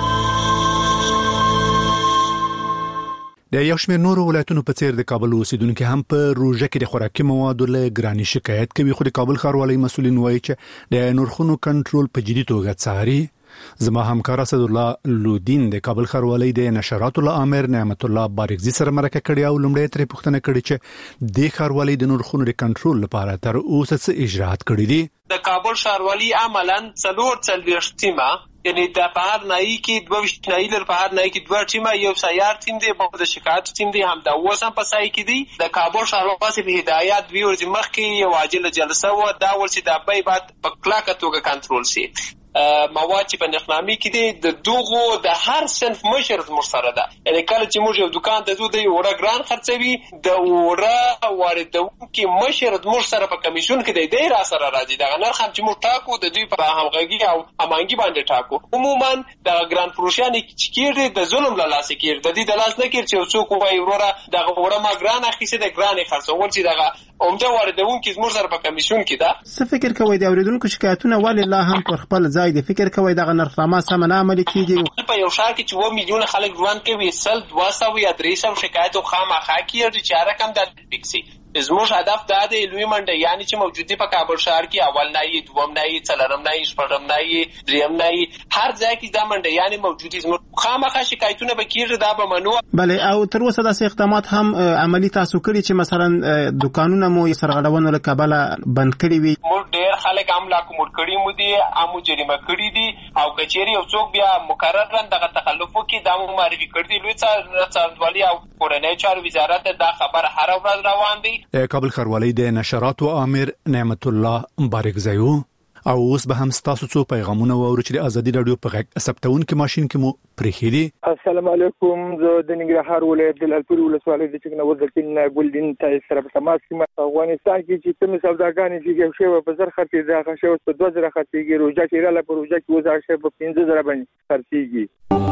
د یو شمېر نورو ولایتونو په څیر د کابل اوسیدونکو هم په روژه کې د خوراکي موادو له ګرانی شکایت کوي، خو د کابل ښاروالۍ مسولین وایي چې د نرخونو کنټرول په جدي توګه څاري. زما همکار اسد الله لودین د کابل ښاروالۍ د نشراتو له امر نعمت الله بارکزي سره مرکه کړې او لومړی ترې پوښتنه کړې چې د ښاروالۍ د نرخونو د کنټرول لپاره تر اوسه څه اجراءات کړي دي. د کابل ښاروالۍ عملاً څلور څلوېښت ټیمه یعنی د بهر نایی کې دوه ویشت نایی لر بهر نایی کې دوه ټیمه یو سیار ټیم دی په د شکایت ټیم دی هم دا اوس هم په سای کې دی. د کابل ښاروالۍ په هدایت دوی ورځې مخکې یو عاجله جلسه و دا ورسې د بای بعد په کلاکه توګه کنټرول شي. مواد چې په نخنامي کې دي د دوغو د هر صنف مشر مرسره ده. یعنی کله چې موږ یو دکان ته ځو د وړه ګران خرڅوي د وړه واردونکو مشر مرسره په کمیشن کې دی دی را سره راځي. دا نرخ هم چې موږ ټاکو د دوی په همغږي او امانګي باندې ټاکو. عموما د ګران فروشان چې کېږي د ظلم له لاسه کېږي د دې د لاس نه کېږي چې څوک وایي وروره د وړه ما ګران اخیسته د ګران خرڅول چې دغه عمده واردونکو زموږ سره په کمیشن کې ده. څه فکر کوي د اوریدونکو شکایتونه ولې لا هم پر خپل ځای د فکر کوي دغه نرخنامه سم نه عملي کیږي؟ په یو ښار کې چې و میلیون خلک ژوند کوي سل دوه سوه یا درې سوه شکایت خامخا کیږي چې رقم د فکسي. زموږ هدف دا دی علمي منډه یعنی چې موجودي په کابل ښار کې اول نه یې دوم نه یې څلورم نه یې شپږم نه یې دریم نه یې هر ځای کې دا منډه یعنی موجودي زموږ خامخا شکایتونه به کیږي دا به منو. بله او تر اوسه داسې اقدامات هم عملي تاسو کړی چې مثلا دکانونه مو سرغړونو له کبله بند کړي وي؟ موږ ډېر خلک هم لا کومول کړي مو دي امو جریمه کړي دي او کچېری یو څوک بیا مقررا دغه تخلفو کې دا مو معرفي کړی دی. لوی څارنوالي او کورنۍ چارو وزارت دا خبر هر ورځ روان دی. کابل ښاروالۍ د نشراتو امر نعمت الله بارکزي او اوس به هم تاسو څو پیغامونه واورو چې د ازادي رادیو په غږ ثبتونکو ماشين کې مو پرېخي دي. السلام علیکم، زه د ننګرهار ولایت د الپوري ولسوالۍ د چکنه وزیر نائب الدین تای سره په تماس کې افغانستان کې چې کوم سوداګانې چې یو شی په زر خرڅي دا غشي په دوه زره خرڅيږي روزه کې را لپاره روزه کې وزار شي په پنځه زره باندې خرڅيږي.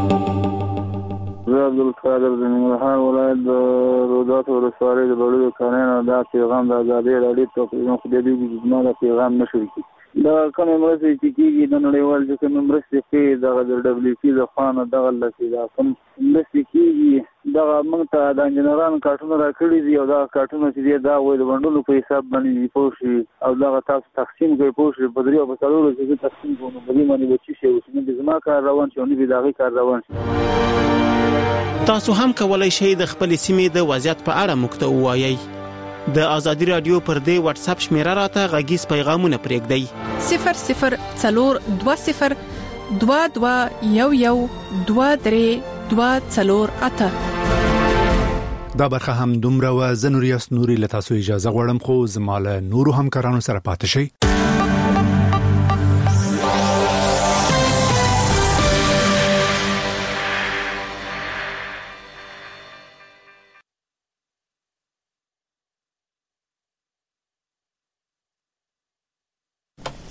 زه عبدالقادر د ننګرهار ولایت د رودات ولسوالۍ د بړیو کانونو دا پیغام د ازادي رادیو تقریبا خو د دې د نه پیغام نشو کی دا کومه مرسته چې کیږي د نړیوال چې کوم مرسته کوي د دبليو پی د خوانه دغه لسی دا کوم مرسته کیږي دا موږ ته د انجنیرانو کارتونه راکړي دي او دا کارتونه چې دا وایي د بندولو په حساب باندې پوښي او دا تاسو تقسیم کوي پوښي په دریو په څلورو کې تقسیم کوو په دې باندې بچی شي او چې زما کار روان شي او نه دغه کار روان شي. تاسو هم کولای شئ د خپل سیمې د وضعیت په اړه موږ ته ووایئ. د ازادي رادیو پر دې واتس اپ شمیره راته غږیز پیغامونه پرېږدئ صفر صفر څلور دوه صفر دوه دوه یو یو دوه درې دوه څلور اته. دا برخه هم دومره و زنوریاس نوري له تاسو اجازه غواړم خو زماله نورو همکارانو سره پاتې شئ.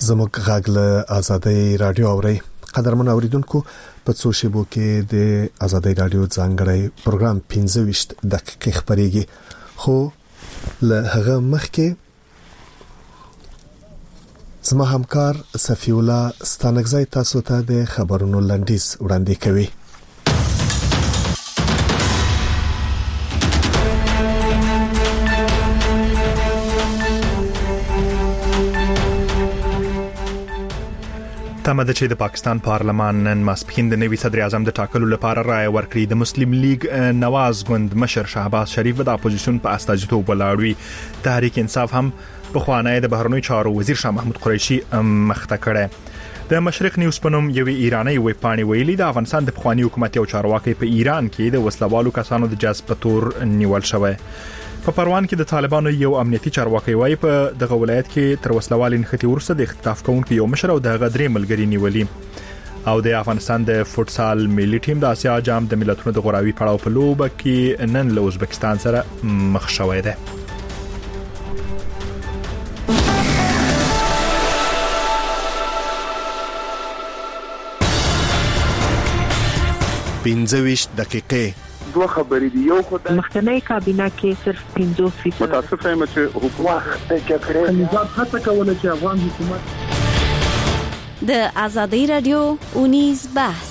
زموږ غږ له آزادۍ رادیو اوري. قدرمن اوریدونکو په څو شیبو کې د آزادۍ رادیو ځانګړی پروګرام پنځه ویشت دقیقې خبريږي، خو له هغه مخکې زما همکار صفی الله ستانکزی تاسو ته د خبرونو لنډیز وړاندې کوي. تمه ده چې د پاکستان پارلمان نن ماسپښین د نوي صدر اعظم د ټاکلو لپاره رائے ورکړي. د مسلم لیگ نواز ګوند مشر شهباز شریف د اپوزیشن په استازیتوب ولاړوي. تحریک انصاف هم په خوانای د بهرنیو چارو وزیر شاه محمود قریشي مخته کړه. د مشرق نیوز پنوم یوې ایرانی ویب پاڼې ویلي د افغانستان د پخوانی حکومت یو چارواکي په ایران کې د وسلوالو کسانو د جذب په تور نیول شوی. په پروان کې د طالبانو یو امنیتي چارواکي وایي په دغه ولایت کې تر وسلوال نښتې ورسره د اختطاف کوونکو یو مشر او د غدرې ملګری نیولي. او د افغانستان د فوتسال ملي ټیم د آسیا جام د ملتونو د غوراوي پړاو په لوبه کې نن له ازبکستان سره مخ شوی دی. پنځه ویشت دقیقې دوه خبرې دی. یو خدای مخکنی کابینه کې صرف پنځوس فیصد متاسف یم چې حکومت د کړې نظام هڅه کوله چې افغان حکومت د آزادۍ رادیو اونیز بحث.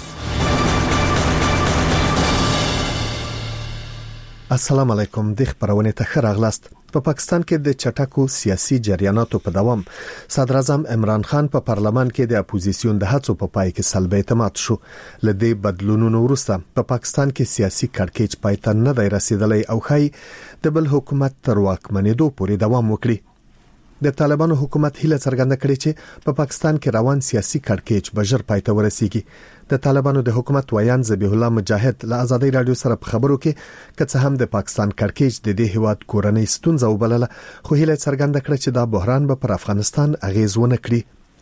السلام علیکم. د خبرونه ته خراغلاست. په پاکستان کې د چټکو سیاسي جریاناتو په دوام صدر اعظم عمران خان په پارلمان کې د اپوزیسیون د هڅو په پای کې سلبي اعتماد شو. لدې بدلونونو وروسته په پاکستان کې سیاسي کړکېچ پای ته نه دی رسیدلی او خای د بل حکومت تر واکمنېدو پورې دوام وکړي. د طالبانو حکومت هیله څرګنده کړې چې په پاکستان کې روان سیاسي کړکېچ بجر پای ته ورسیږي. د طالبانو د حکومت ویان ذبیح الله مجاهد له آزادۍ رادیو سره په خبرو کې کڅ هم د پاکستان کړکېچ د دې هیواد کورنۍ ستونزه وبلله، خو هیله څرګنده کړې چې دا بحران به پر افغانستان اغیز ونه کړي.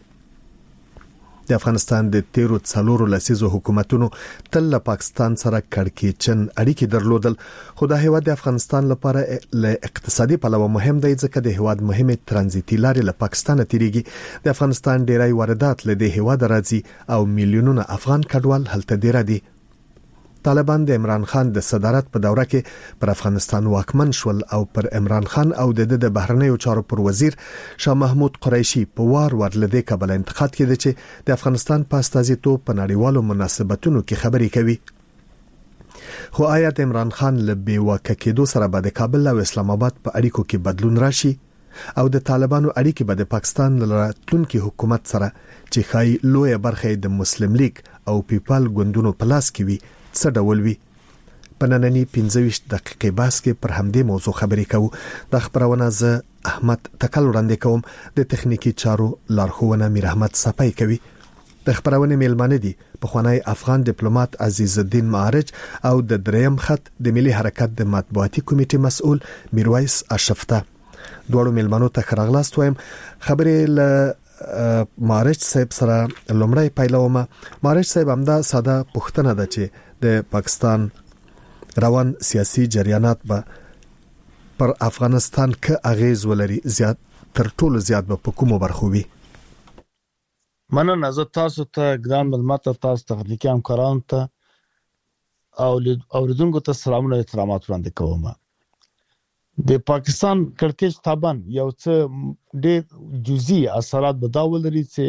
د افغانستان د تیرو څلورو لسیزو حکومتونو تل له پاکستان سره کړکېچن اړیکې درلودل، خو د هیواد د افغانستان لپاره له اقتصادي پلوه مهم دی ځکه د هیواد مهمه ترانزیتي لارې له پاکستان تیریږي. د افغانستان ډیری واردات له د هیواد راځي او میلیونونه افغان کډوال هلته ډیر دي. طالبان د عمران خان د صدارت په دوره کې پر افغانستان واکمن شول او پر عمران خان او د د بهرنیو چارو پر وزیر شاه محمود قریشي په وار ور لدې کابل انتقاد کړي چې د افغانستان په استازیتوب په نړیوالو مناسبتونو کې خبري کوي. خو آیا د عمران خان له بیواکه کېدو سره به د کابل او اسلام آباد په اړیکو کې بدلون راشي او د طالبانو اړیکې به د پاکستان له راتلونکي حکومت سره چې خای لوی برخه د مسلم لیگ او پیپل ګوندونو په لاس کې وي څه ډول وي؟ په نننی پنځه ویشت دقیقې بحث کې پر همدې موضوع خبرې کوو. د خبرونه ز احمد تکل وړاندې کوم، د تخنیکی چارو لارښوونه میر احمد صفای کوي. د خبرونه میلمانه دي په خوانی افغان ډیپلوماټ عزیز الدین معارج او د دریم خط د ملي حرکت د مطبوعاتي کمیټې مسؤل میرویس اشرفته. دوړو میلمانو ته خراغلاست وایم. خبرې له معارج صاحب سره لومړی پیلومه. معارج صاحب همدا ساده پوښتنه ده چې د پاکستان روان سیاسي جریانات به پر افغانستان کې اغیز ولري زیات تر ټولو زیات به په کومو برخو وي؟ مننه. زه تاسو ته ګران ملمت تاسو تخنیکی همکارانو ته او اوریدونکو ته سلامونه او احترامات وړاندې کوم. د پاکستان کړکېچ طبعا یو څه ډېر جزئی اثرات به دا ولري چې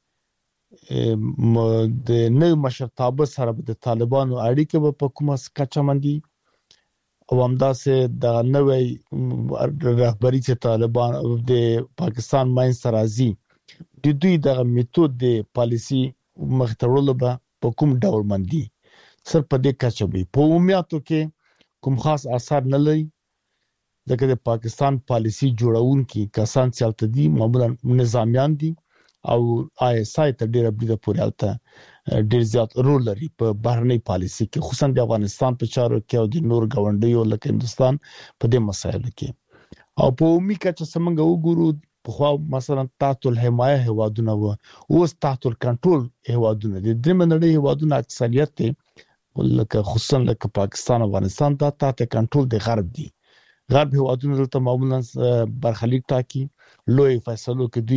د نوو مشرتابه سره د طالبانو اړیکې په کومه کچه باندې او همداسې د نوې رهبری چې طالبان د پاکستان ماین سرازي د دوی د میتود د پالیسی مخترولو په کوم ډول باندې سر په دې کچه به په عمومیاتو کې کوم خاص اثر نه لري ځکه د پاکستان پالیسی جوړونکي کسان چې التدي معمولا نظامیان دي او آی اس آی ته ډېر بده پورې الته ډېر زیات رول لري په بهرنۍ پالیسی کې، خصوصا د افغانستان په چارو کې او د نور غونډیو لکه هندستان په دې مسایلو کې. او په عمومي کچه څنګه وګورو په خو مثلا تحت الحمایه هوادونه و اوس تحت الکنټرول هوادونه دي. د منړې هوادونه اکثریت لکه خصوصا لکه پاکستان او افغانستان ته تحت کنټرول د غرب دي. غرب هوادونه دلته معمولا برخلیک ټاکي، لوی فیصلو کې دوی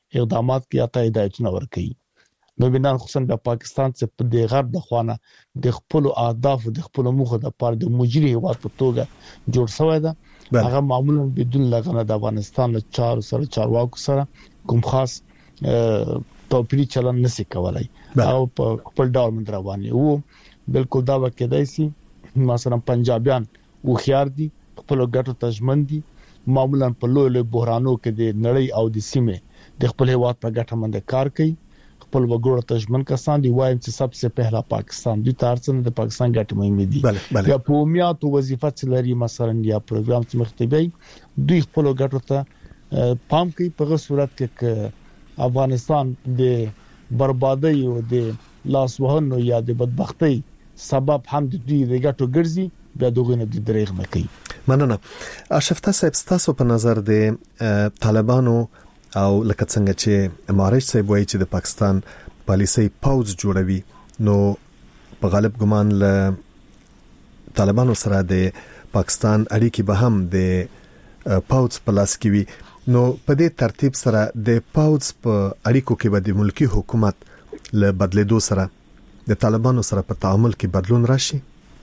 اقدامات کې اته هدایتونه ورکړي. نو بنان خصوصا د پاکستان څخه په د غرب د خوانه د خپل اهداف او د خپل موخه د پاره د مجري هواد په توګه جوړ شوی ده. هغه معمولا بدون لغنه د افغانستان له چار سره چارواکو سره کوم خاص توپیری چلن نسی کولای او په خپل ډول من رواني وو. بالکل دا وکړای شي مثلا پنجابیان او خيار دي خپل ګټو تجمن دي معمولا په لوی لوی بحرانو کې د نړۍ او د سیمه د خپل هواد په ګټه مند کار کوي. خپل وګړو تجمن کسان دي وایم چې سبسه پهلا پاکستان دوی تارڅنه د پاکستان ګټه مهمه دي یا په میات او وظیفه چلري مثلا یا پروګرام چې مختبي دوی خپل ګټو ته پام کوي. په صورت کې ک افغانستان د بربادي او د لاس وهنو یا د بدبختی سبب هم د دوی د ګټو ګرځي بیا دغه نه د دریغ نه کوي. مننه. اشفتا صاحب تاسو په نظر د طالبانو او لکه څنګه چې مارج صاحب وایي چې د پاکستان پالیسي پاوز جوړوي نو په غالب ګمان له طالبانو سره د پاکستان اړیکې به هم د پاوز په لاس کې وي نو په دې ترتیب سره د پاوز په اړیکو کې به د ملکی حکومت له بدلیدو سره د طالبانو سره په تعامل کې بدلون راشي.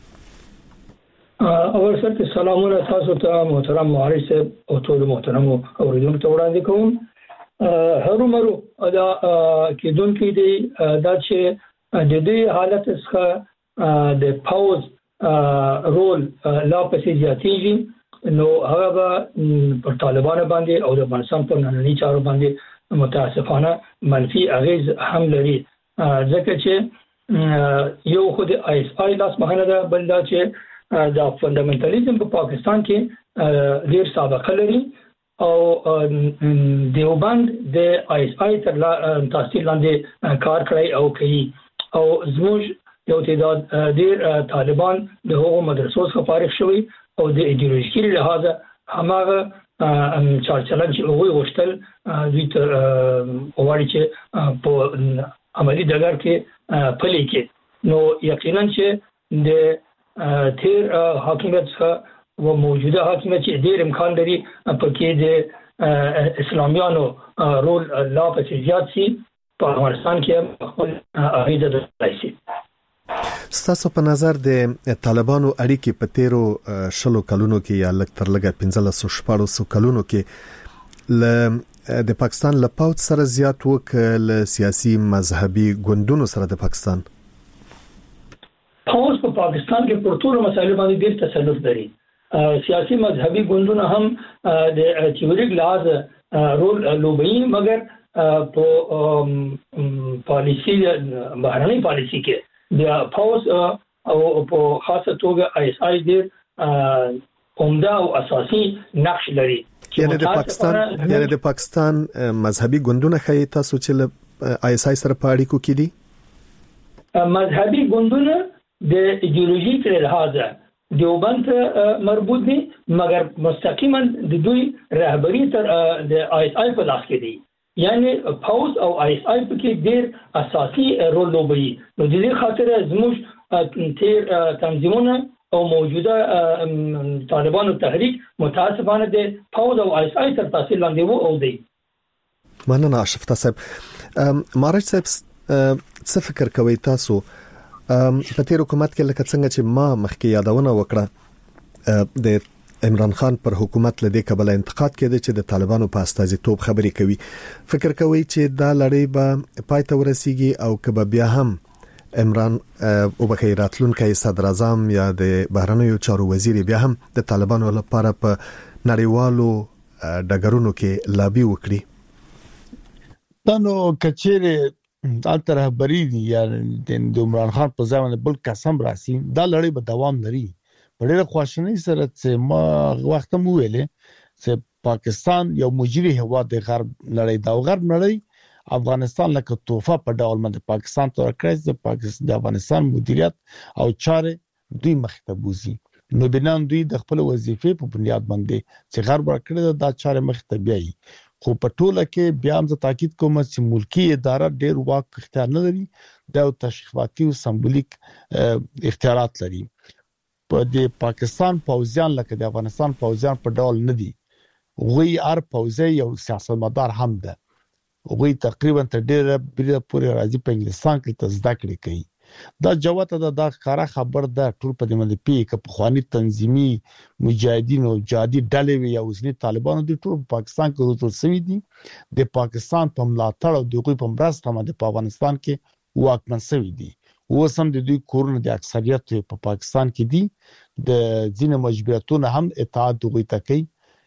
اول سره سلامونه تاسو ته محترم مارج صاحب او ټول محترم اوریدونکو ته وړاندې کوم. هرو مرو دا کېدون کې دی دا چې د دې حالت څخه د پاوز رول لا پسې زیاتېږي نو هغه پر طالبانو باندې او د افغانستان په نړۍ چارو باندې متاسفانه منفي اغیز هم لري ځکه چې یو خو د آی اس آی لاس مهنه ده بل دا چې دا فندامنټالیزم په پاکستان کې ډیر سابقه لري او دیوبند د آی اس آی تر تحصیل لاندې کار کوي او کوي او زموږ یو تعداد ډیر طالبان د هغو مدرسو څخه فارغ شوي او د ایدئولوژیکي لحاظه هماغه چارچلن چې هغوی غوښتل دوی ته غواړي چې په عملي ډګر کې پلي کړي نو یقینا چې د تیر حاکمیت څخه و موجوده حاکمیت چې ډېر امکان لري په کې د اسلامیانو رول لا پسې زیات شي په افغانستان کې خپل اغیزه درلودای شي. ستاسو په نظر د طالبانو اړیکې په تیرو شلو کلونو کې یا لږ تر لږه پنځلس شپږ کلونو کې ل د پاکستان له پاوت سره زیات وکړ سیاسي مذهبي ګوندونو سره د پاکستان پاوت په پاکستان کې پر ټولو مسایلو باندې ډېر تسلط لري. سیاسي مذهبي ګوندونه هم د تیوریک لحاظ رول لوبي مګر په پالیسي بهرنۍ پالیسي کې د پاوس او په خاصه توګه آی اس آی ډېر عمده او اساسي نقش لري. یعنی د پاکستان یعنی د پاکستان مذهبي ګوندونه خې تاسو چې آی اس آی سره په اړیکو کې دي مذهبي ګوندونه د ایدئولوژیک لحاظ دیوبند مربوط دي مګر مستقیما د دوی رهبری تر د آی اس آی په لاس کې دي یعنی پاوز او آی اس آی په کې ډېر اساسي رول لوبوي. نو د دې خاطر زموږ تیر تنظیمونه او موجوده طالبانو تحریک متاسفانه د پاوز او آی اس آی تر تاثیر لاندې وو او دی. مننه اشفتا صاحب. مارج صاحب څه فکر کوي تاسو په تیر حکومت کې لکه څنګه چې ما مخکې یادونه وکړه د عمران خان پر حکومت لدې کبل انتقاد کړي چې د طالبانو په استازیتوب خبرې کوي فکر کوي چې دا لړۍ به پای ته ورسیږي او کبه بیا هم عمران او بخیر راتلونکي صدر اعظم یا د بهرنیو چارو وزیر بیا هم د طالبانو لپاره په نړیوالو ډګرونو کې لابي وکړي. دا نو کچېره دالته رهبری دي یا د عمران خان په ځای باندې بل قسم راسي دا لړۍ به دوام لري. په ډېر خواشنۍ سره چې ما وخت مو ویلې چې پاکستان یو مجري هواد د غرب لړۍ دا غرب لړۍ افغانستان لکه توفه په ډول باندې پاکستان ته ورکړي د پاکستان د افغانستان مدیریت او چارې دوی مخته بوزي. نو بنان دوی د خپل وظیفې په بنیاد باندې چې غرب ورکړي دا چارې مخته بیاي خو په ټوله کې بیا هم زه تاکید کوم چې ملکی اداره ډېر واک اختیار نه لري دا تشریفاتي او سمبولیک اختیارات لري. په د پاکستان پوځیان لکه د افغانستان پوځیان په ډول نه دي غوي ار پوځي یو سیاستمدار هم ده هغه تقریبا تر ډیره بریده پورې راځي په انګلیسان کې تزدا کړی کوي. دا جوته دا د کارا خبر ده ټول په دې باندې پی ک په خواني تنظیمي مجاهدین او جهادي ډلې وي او ځنی طالبانو د ټول پاکستان کې روتل سوي دي د پاکستان په ملاتړ او دغه په مرسته باندې په افغانستان کې واکمن سوي دي. اوس هم د دوی کورونه د اکثریت په پاکستان کې دي د ځینې مجبورتونه هم اطاعت دوی تکي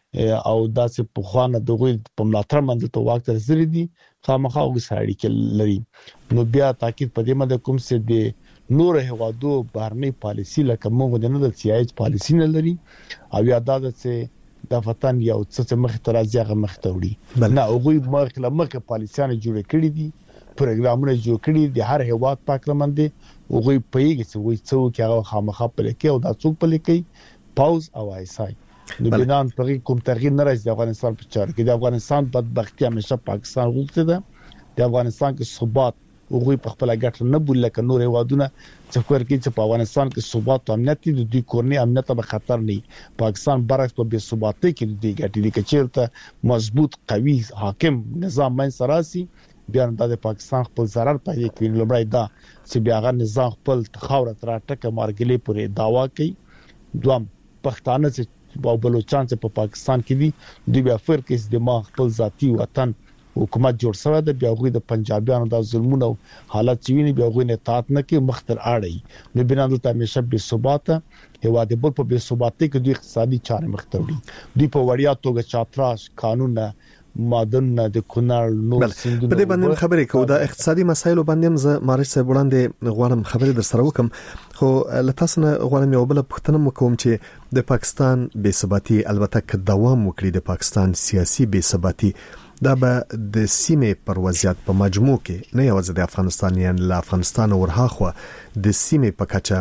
او داسې په خوانه دغه په ملاتړ باندې ته واک تر زری دي خامخا وګساړي کې لري. نو بیا تاکید په دې باندې کوم څه د نور هوادو بهرنی پالیسی لکه موږ د نه د سیاست پالیسی نه لري او یاد ده چې د فتن یو څه مخ تر ځای مخ ته وړي نه هغه مخ له مخ پالیسیانه جوړ کړي دي پروګرامونه جوړ کړي دي هر هواد پاکلمن دي هغه پیږي چې وایي څو کې هغه خامخا په لکه او د څوک په لکه پاوز او ایسای د بنان پر کوم تغییر نه راځي د افغانستان په چارو کې. د افغانستان بدبختی همیشه پاکستان غوښته ده د افغانستان کې ثبات هغه په خپل ګټه نه بول لکه نور هوادونه چې فکر کوي چې په افغانستان کې ثبات او امنیت دي د دوی کورنۍ امنیت به خطر نه. پاکستان برعکس په بے ثباتۍ کې د ګټې لکه چیرته مضبوط قوي حاکم نظام من سراسي بیا د پاکستان خپل ضرر پای کوي. لومړی دا چې بیا غو نظام خپل خوره تر ټکه مارګلې پورې داوا کوي. دوم پښتانه چې او بلوچستان چې په پاکستان کې دي دوی بیا فکر کوي چې د ما خپل ذاتی وطن حکومت جوړ شوی دی بیا غوي د پنجابیانو د ظلمونو حالت چې ویني بیا غوي نه اطاعت نه کوي مختر اړي نو بنا د همیشه بے ثباته هوا د بل په بے ثباتۍ کې دوی اقتصادي چارې مختوري دوی په وړیا توګه چاپراش قانون مادن د کونړ نور سندونه په دې باندې خبرې کوو د اقتصادي مسایلو باندې زه مارش صاحب وړاندې غواړم خبرې در سره وکم خو لتاسو نه غواړم یو بل پوښتنه وکوم چې د پاکستان بے ثباتي البته که دوام وکړي د پاکستان سیاسي بے ثباتي دا به د سیمې پر وضعیت په مجموع کې نه یوازې د افغانستان یا له افغانستان ورهاخوا د سیمې په کچه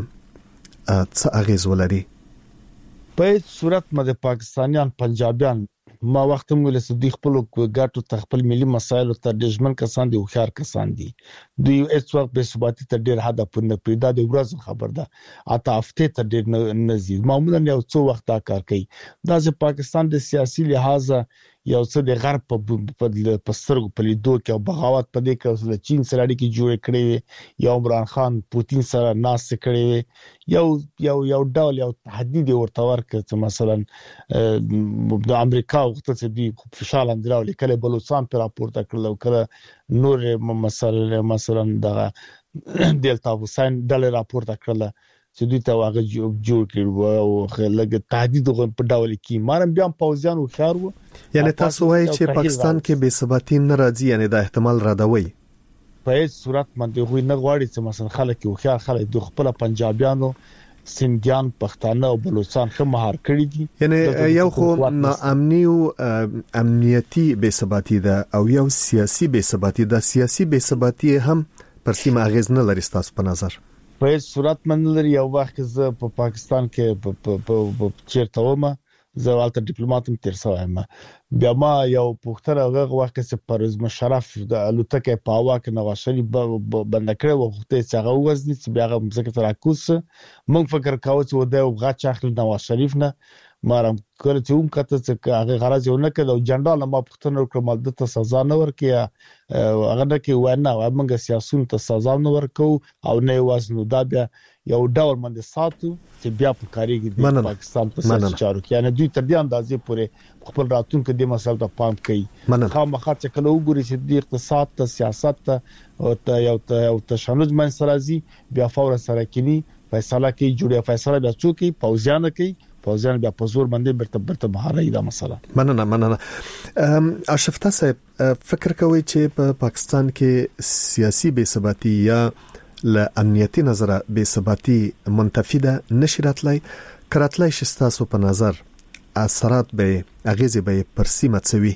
څه اغیز ولري. په صورت مده پاکستانیان پنجابیان ما وخت موږ له صدیق خپل ګټو تخپل ملي مسایل ته دښمن کسان دي او خيار کسان دي دوی هیڅ وخت به ثباتي ته ډیر حد پورې پیدا د ورځ خبر ده اته هفته ته ډیر نزيد معمولا یو څو وخت دا کار کوي دا چې پاکستان د سیاسي لحاظ یو څه د غرب په پسترګو په لیدو کې او بغاوت په دې کې د چین سره اړیکې جوړې کړې یو عمران خان پوتین سره ناس کړې یو یو یو ډول یو تهدید ورته ورکړ چې مثلا د امریکا وخت چې دی فشار اندراو لیکل بلوچستان پر راپورته کړل او کړه نور مثلا مثلا د دلتا حسین ډله راپورته کړل چې دوی ته واغ جوړ کړو او لګ تهدید په ډول کې مارم بیا پوزیان او خار وو یعنی تاسو وایي چې پاکستان کې بے ثباتی نه راځي یعنی دا احتمال راډوي په هیڅ صورت باندې غوي نه غواړي چې مثلا خلک او خار خلک د خپل پنجابیانو سندیان پښتانه او بلوچستان خو مهار کړی دي یعنی یو خو ناامني او امنیتي بے ثباتی ده او یو سیاسي بے ثباتی ده سیاسي بے ثباتی هم پر سیمه اغیز نه لري تاسو په نظر په هیڅ صورت باندې لري یو وخت زه په پاکستان کې په چیرته ومه زه والته ډیپلوماټم تیر شوم بیا ما یو پوښتنه هغه وخت چې پرویز مشرف د الوتکه په هوا کې نواز شریف بند کړو وخت چې هغه وزن چې بیا هغه مزکه تراکوس مونږ فکر کاوه چې د غاچ اخلي نواز شریف نه مارم کله چې هم کته چې هغه غرض یو نه کړو جنرال ما پښتنه وکړم د ته سزا نه ورکیا هغه نه کې ونه موږ سیاسيون ته سزا نه ورکو او نه واسنو دا بیا یو ډول باندې ساتو چې بیا په کاریږي د پاکستان په سیاسي چارو کې یعنی دوی تر دې اندازې پورې خپل راتلونکو د مسایلو ته پام کوي خامخا چې کله وګوري چې د اقتصاد ته سیاست ته او یو یو تشنج من سرازي بیا فور سره کینی فیصله کوي جوړه فیصله بیا څوکي پوزیان کوي پوزیان بیا په زور باندې برته برته مهاري دا مسله مننه مننه اشرف تاسو فکر کوي چې په پا پاکستان کې سیاسي بے ثباتی یا ل امنیتي نظر بے ثباتی منتفی ده نشراتلای کراتلای شستاسو په نظر اثرات به اغیزه به پر سیمه څوي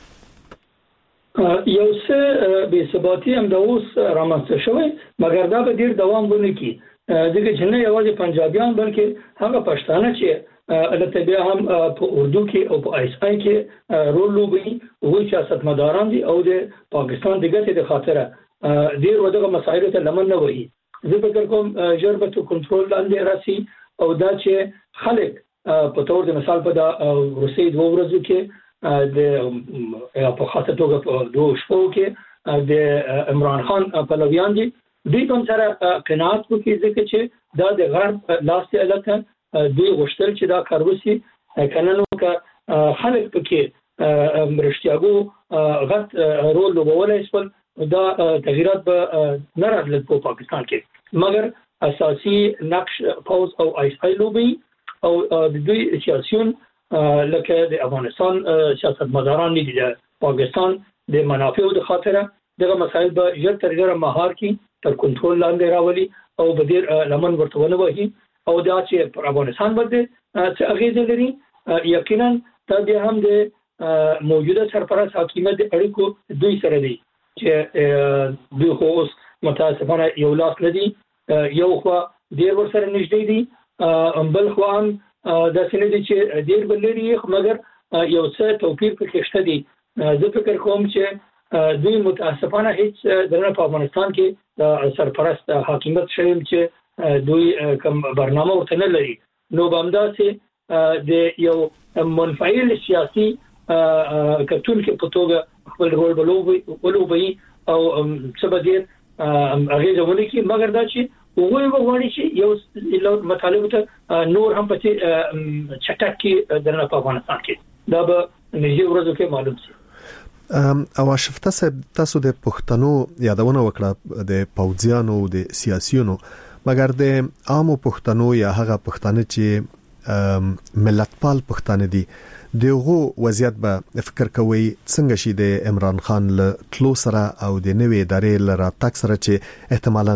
یو څه بے ثباتی هم د اوس رامنځته شوی مګر دا به ډیر دوام ونه کوي ځکه چې نه یوازې پنجابیان بلکې هغه پښتانه چې البته بیا هم په اردو کې او په ایس آی کې رول لوبي او سیاستمداران دي او د پاکستان د ګټې د خاطره ډیر ودغه مسایل ته لمن نه وایي زه فکر کوم جربته کنټرول لاندې راسي او دا چې خلک په تور د مثال په د روسي دوه ورځو کې د په خاصه توګه په دوه شپو کې د عمران خان پلویان دي دوی هم سره قناعت وکړي ځکه چې دا د غرب لاس ته الته دوی غوښتل چې دا کار وشي کنه نو که خلک پکې مرشتياګو غت رول لوبولای شول دا تغیرات به نه راتلل په پاکستان کې مګر اساسي نقش پوز او آی اس آی لوبي او د دوی سیاسيون لکه د افغانستان سیاستمداران دي د پاکستان د منافعو د خاطره دغه مسایل به یو تر یو مهار کی تر کنټرول لاندې راولي او به ډیر لمن ورته وهي او دا چې پر افغانستان باندې څه اغیزه لري یقینا دا به هم د موجوده سرپرست حکومت د اړیکو دوی سره دی چې دوی خو اوس متاسفانه یو لاس ندي یو خو ډیر ورسره نږدې دي بل خو هم دا څنګه دي چې ډیر بلري مګر یو څه توپیر پکې شته دي زه فکر کوم چې دوی متاسفانه هیڅ دغه په افغانستان کې د سرپرست حکومت شوم چې دوی کوم برنامه ورته نه لري نو بامدا چې د یو منفعل سیاسي کتون کې په توګه خپل رول ولوبي او څه بدیر هغه ځونه کې مګر دا چې وګورئ وګورئ چې یو مطالب ته نور هم پاتې چټک کې درنه په افغانستان کې دا به نږدې ورځو کې معلوم شي او شفته صاحب تاسو د پښتنو یادونه وکړه د پوځیانو د سیاسيونو مګر د عامو پښتنو یا هغه پښتانه چې ملتپال پښتانه دي دغه وضعیت به فکر کوي څنګه شي د عمران خان له تلو سره او د نوې ادارې لپاره تک سره چې احتمالاً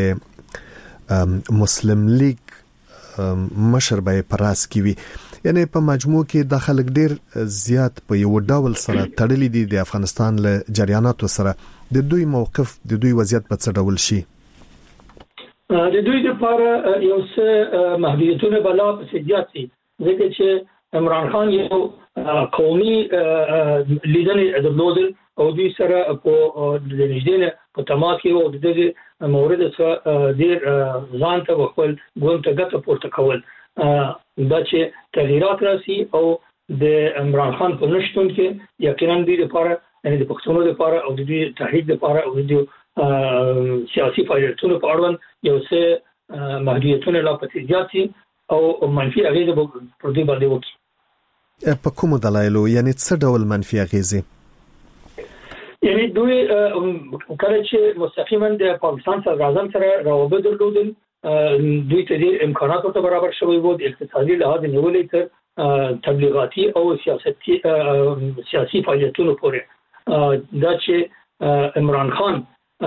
د مسلم لیگ مشر به پراس کیوي یعنی په مجموع کې د خلک ډیر زیات په یو ډول سره تړلې دي د افغانستان له جریاناتو سره د دوی موقف د دوی وضعیت په څه ډول شي د دوی لپاره یو څه محدودیتونه بلا په سیاست ځکه چې عمران خان یو قومي لیدنې درلودل او دوی سره په د نږدې په تماس کې او د دې مورد څخه ډیر ځان ته خپل ګوند ته ګټه پورته کول دا چې تغیرات راسي او د عمران خان په نشټون کې یقینا د لپاره یعنی د پښتونو لپاره او د دې تحریک لپاره او د سیاسي فعالیتونو په اړه یو څه محدودیتونه لا پاتې دي او منفي اغیزه پر دې باندې وکړي په کوم دلایلو یعنی څه ډول منفي اغیزه یعنی دوی کله چې مستقیما د پاکستان سره اعظم سره روابط درلودل دوی ته ډیر امکانات ورته برابر شوی وو د اقتصادي لحاظ نیولې تر تبلیغاتي او سیاسي سیاسي فعالیتونو پورې دا چې عمران خان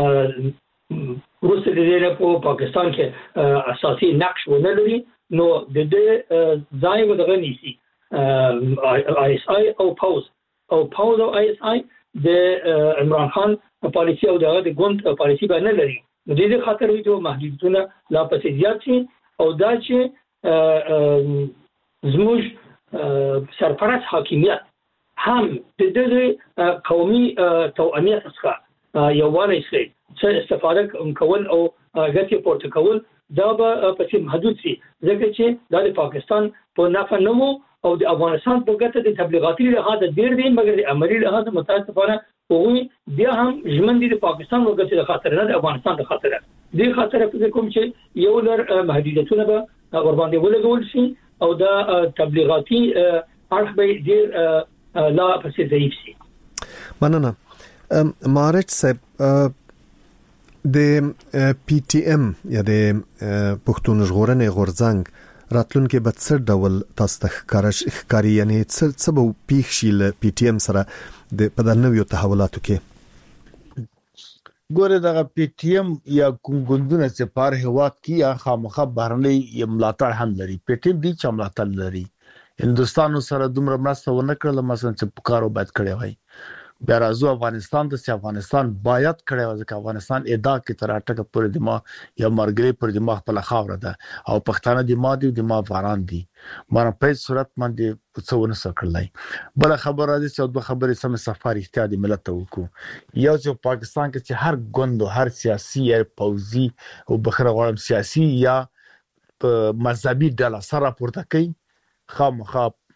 روسي د دې په پاکستان کې اساسي نقش ونه لري نو د دې ځای ودغه نیسی آی اس آی او پاوز او پاوز او آی اس آی د عمران خان پالیسی او د ګوند پالیسی باندې لري د دې خاطر وي چې محدودیتونه لا پسې زیات شي او دا چې زموږ سرپرست حاکمیت هم د دې قومي توأمیت څخه یووالی شي چې استفاده کول او غټي پورته کول دا به پسې محدود شي ځکه چې د پاکستان په نفع نه وو او د افغانستان په ګټه د تبلیغاتي لحاظ ډیر دی مګر د عملی لحاظ متاسفانه وګورئ بیا هم ژوند د پاکستان وګټه د خاطر نه د افغانستان د خاطر دی خاطر په کوم چې یو لر محدودیتونه به ور باندې ولګول شي او دا تبلیغاتي اړخ به ډیر لا پسې ضعیف شي مننه مارچ صاحب د پی ټی ایم یا د پښتون ژغورنې غورځنګ راتلونکي به څه ډول تاسو ته ښکاری یعنی څه څه به پیښ شي ل پی ټی ایم سره د پدانویو تحولاتو کې ګوره دغه پی ټی ایم یا کوم ګوندونه چې پر هواد کې یا خامخا بهرنۍ ملاتړ هم لري پی ټی ایم دي چې ملاتړ لري هندستان سره دومره مرسته ونه کړل مثلا چې پکارو باید کړی وای بیا راځو افغانستان ته چې افغانستان باید کړی وای ځکه افغانستان ادا کې تر اټکه پورې د ما یا مرګري پر د ما خپل خاور ده او پښتانه د ما دي د ما واران دي مانه په صورت باندې څونه سکړلای بل خبر راځي چې دوه خبرې سم سفر احتیاطي ملت وکړو یو چې پاکستان کې چې هر ګوند هر سیاسي یا پوځي او بخره غواړم سیاسي یا مذهبي ډله سره پورته کوي خامخا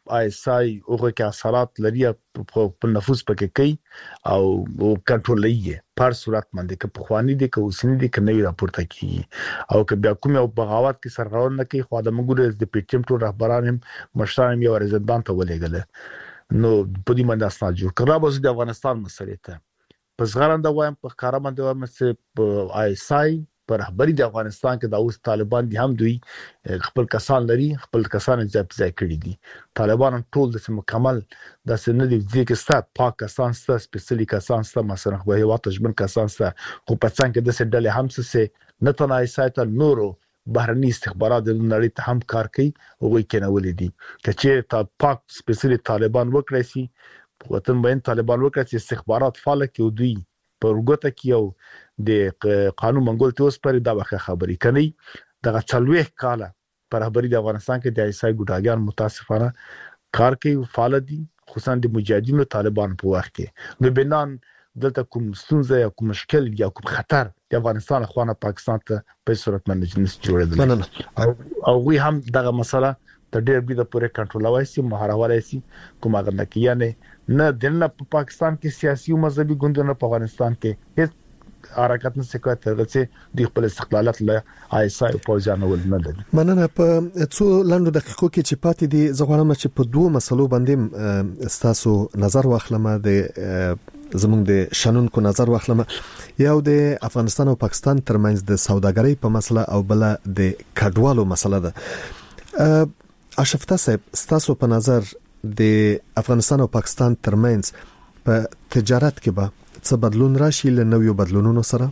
آی اس آی اوغه کې اثرات لري په نفوس پکې کوي او کنټرول یې پر صورت باندې که په خواني دي که اوسنی دي که نوی راپورته کیږي او که بیا کوم یو بغاوت کې سرغړونه نه کوي خو د موږ د پی ټی ایم ټول رهبران هم مشران یو رزندان ته ولېګل نو په دې باندې اسناد جوړ کړه به د افغانستان مسلې ته پس غرانده وایم په کار باندې وایم چې آی اس آی پر رهبری د افغانستان کې د اوس طالبان دي هم دوی خپل کسان لري خپل کسان ځای ځای کړی دي طالبان ټول د مکمل د سن دي چې ستات پاک کسان ست سپیشلی کسان ست مثلا خو هیوا تجربه کسان ست خو په څنګه د سډلې هم څه نه تنه ایسایت نورو بهرني استخبارات د نړۍ ته هم کار کوي او وایي کنه ولې دي چې تا پاک سپیشلی طالبان وکړي سي وطن باندې طالبان وکړي چې استخبارات فعال کوي دوی پر وګته کیو د قانون منګول ته اوس پر دا واخه خبري کني دغه چلوې کاله پر خبري د افغانستان کې د ایسای ګډاګان متاسفانه کار کوي فعال دي خصوصا د مجاهدینو طالبان په وخت کې نو بنان دلته کوم ستونزه یا کوم مشکل یا کوم خطر د افغانستان خوانه پاکستان ته په صورت باندې جنس جوړېدل او او وی هم دغه مسله د ډېر بي د پوره کنټرولوي سي مهاراوالي سي کومه غنه کې یعنی نه دنه په پاکستان کې سیاسي او مذهبي ګوندونه په افغانستان کې هیڅ حرکت نه سکوي تر څه د خپل استقلالات له آی اس آی په ځان ول نه لري مننه په څو لاندو دقیقو کې چې پاتې دي زغوالم چې په دوه مسلو باندې استاسو نظر واخلم د زمونږ د شنونکو نظر واخلم یو د افغانستان او پاکستان ترمنځ د سوداګرۍ په مسله او بل د کډوالو مسله ده اشفتا صاحب استاسو په نظر د افغانستان او پاکستان ترمنځ په تجارت کې به څه بدلون راشي له نویو بدلونونو سره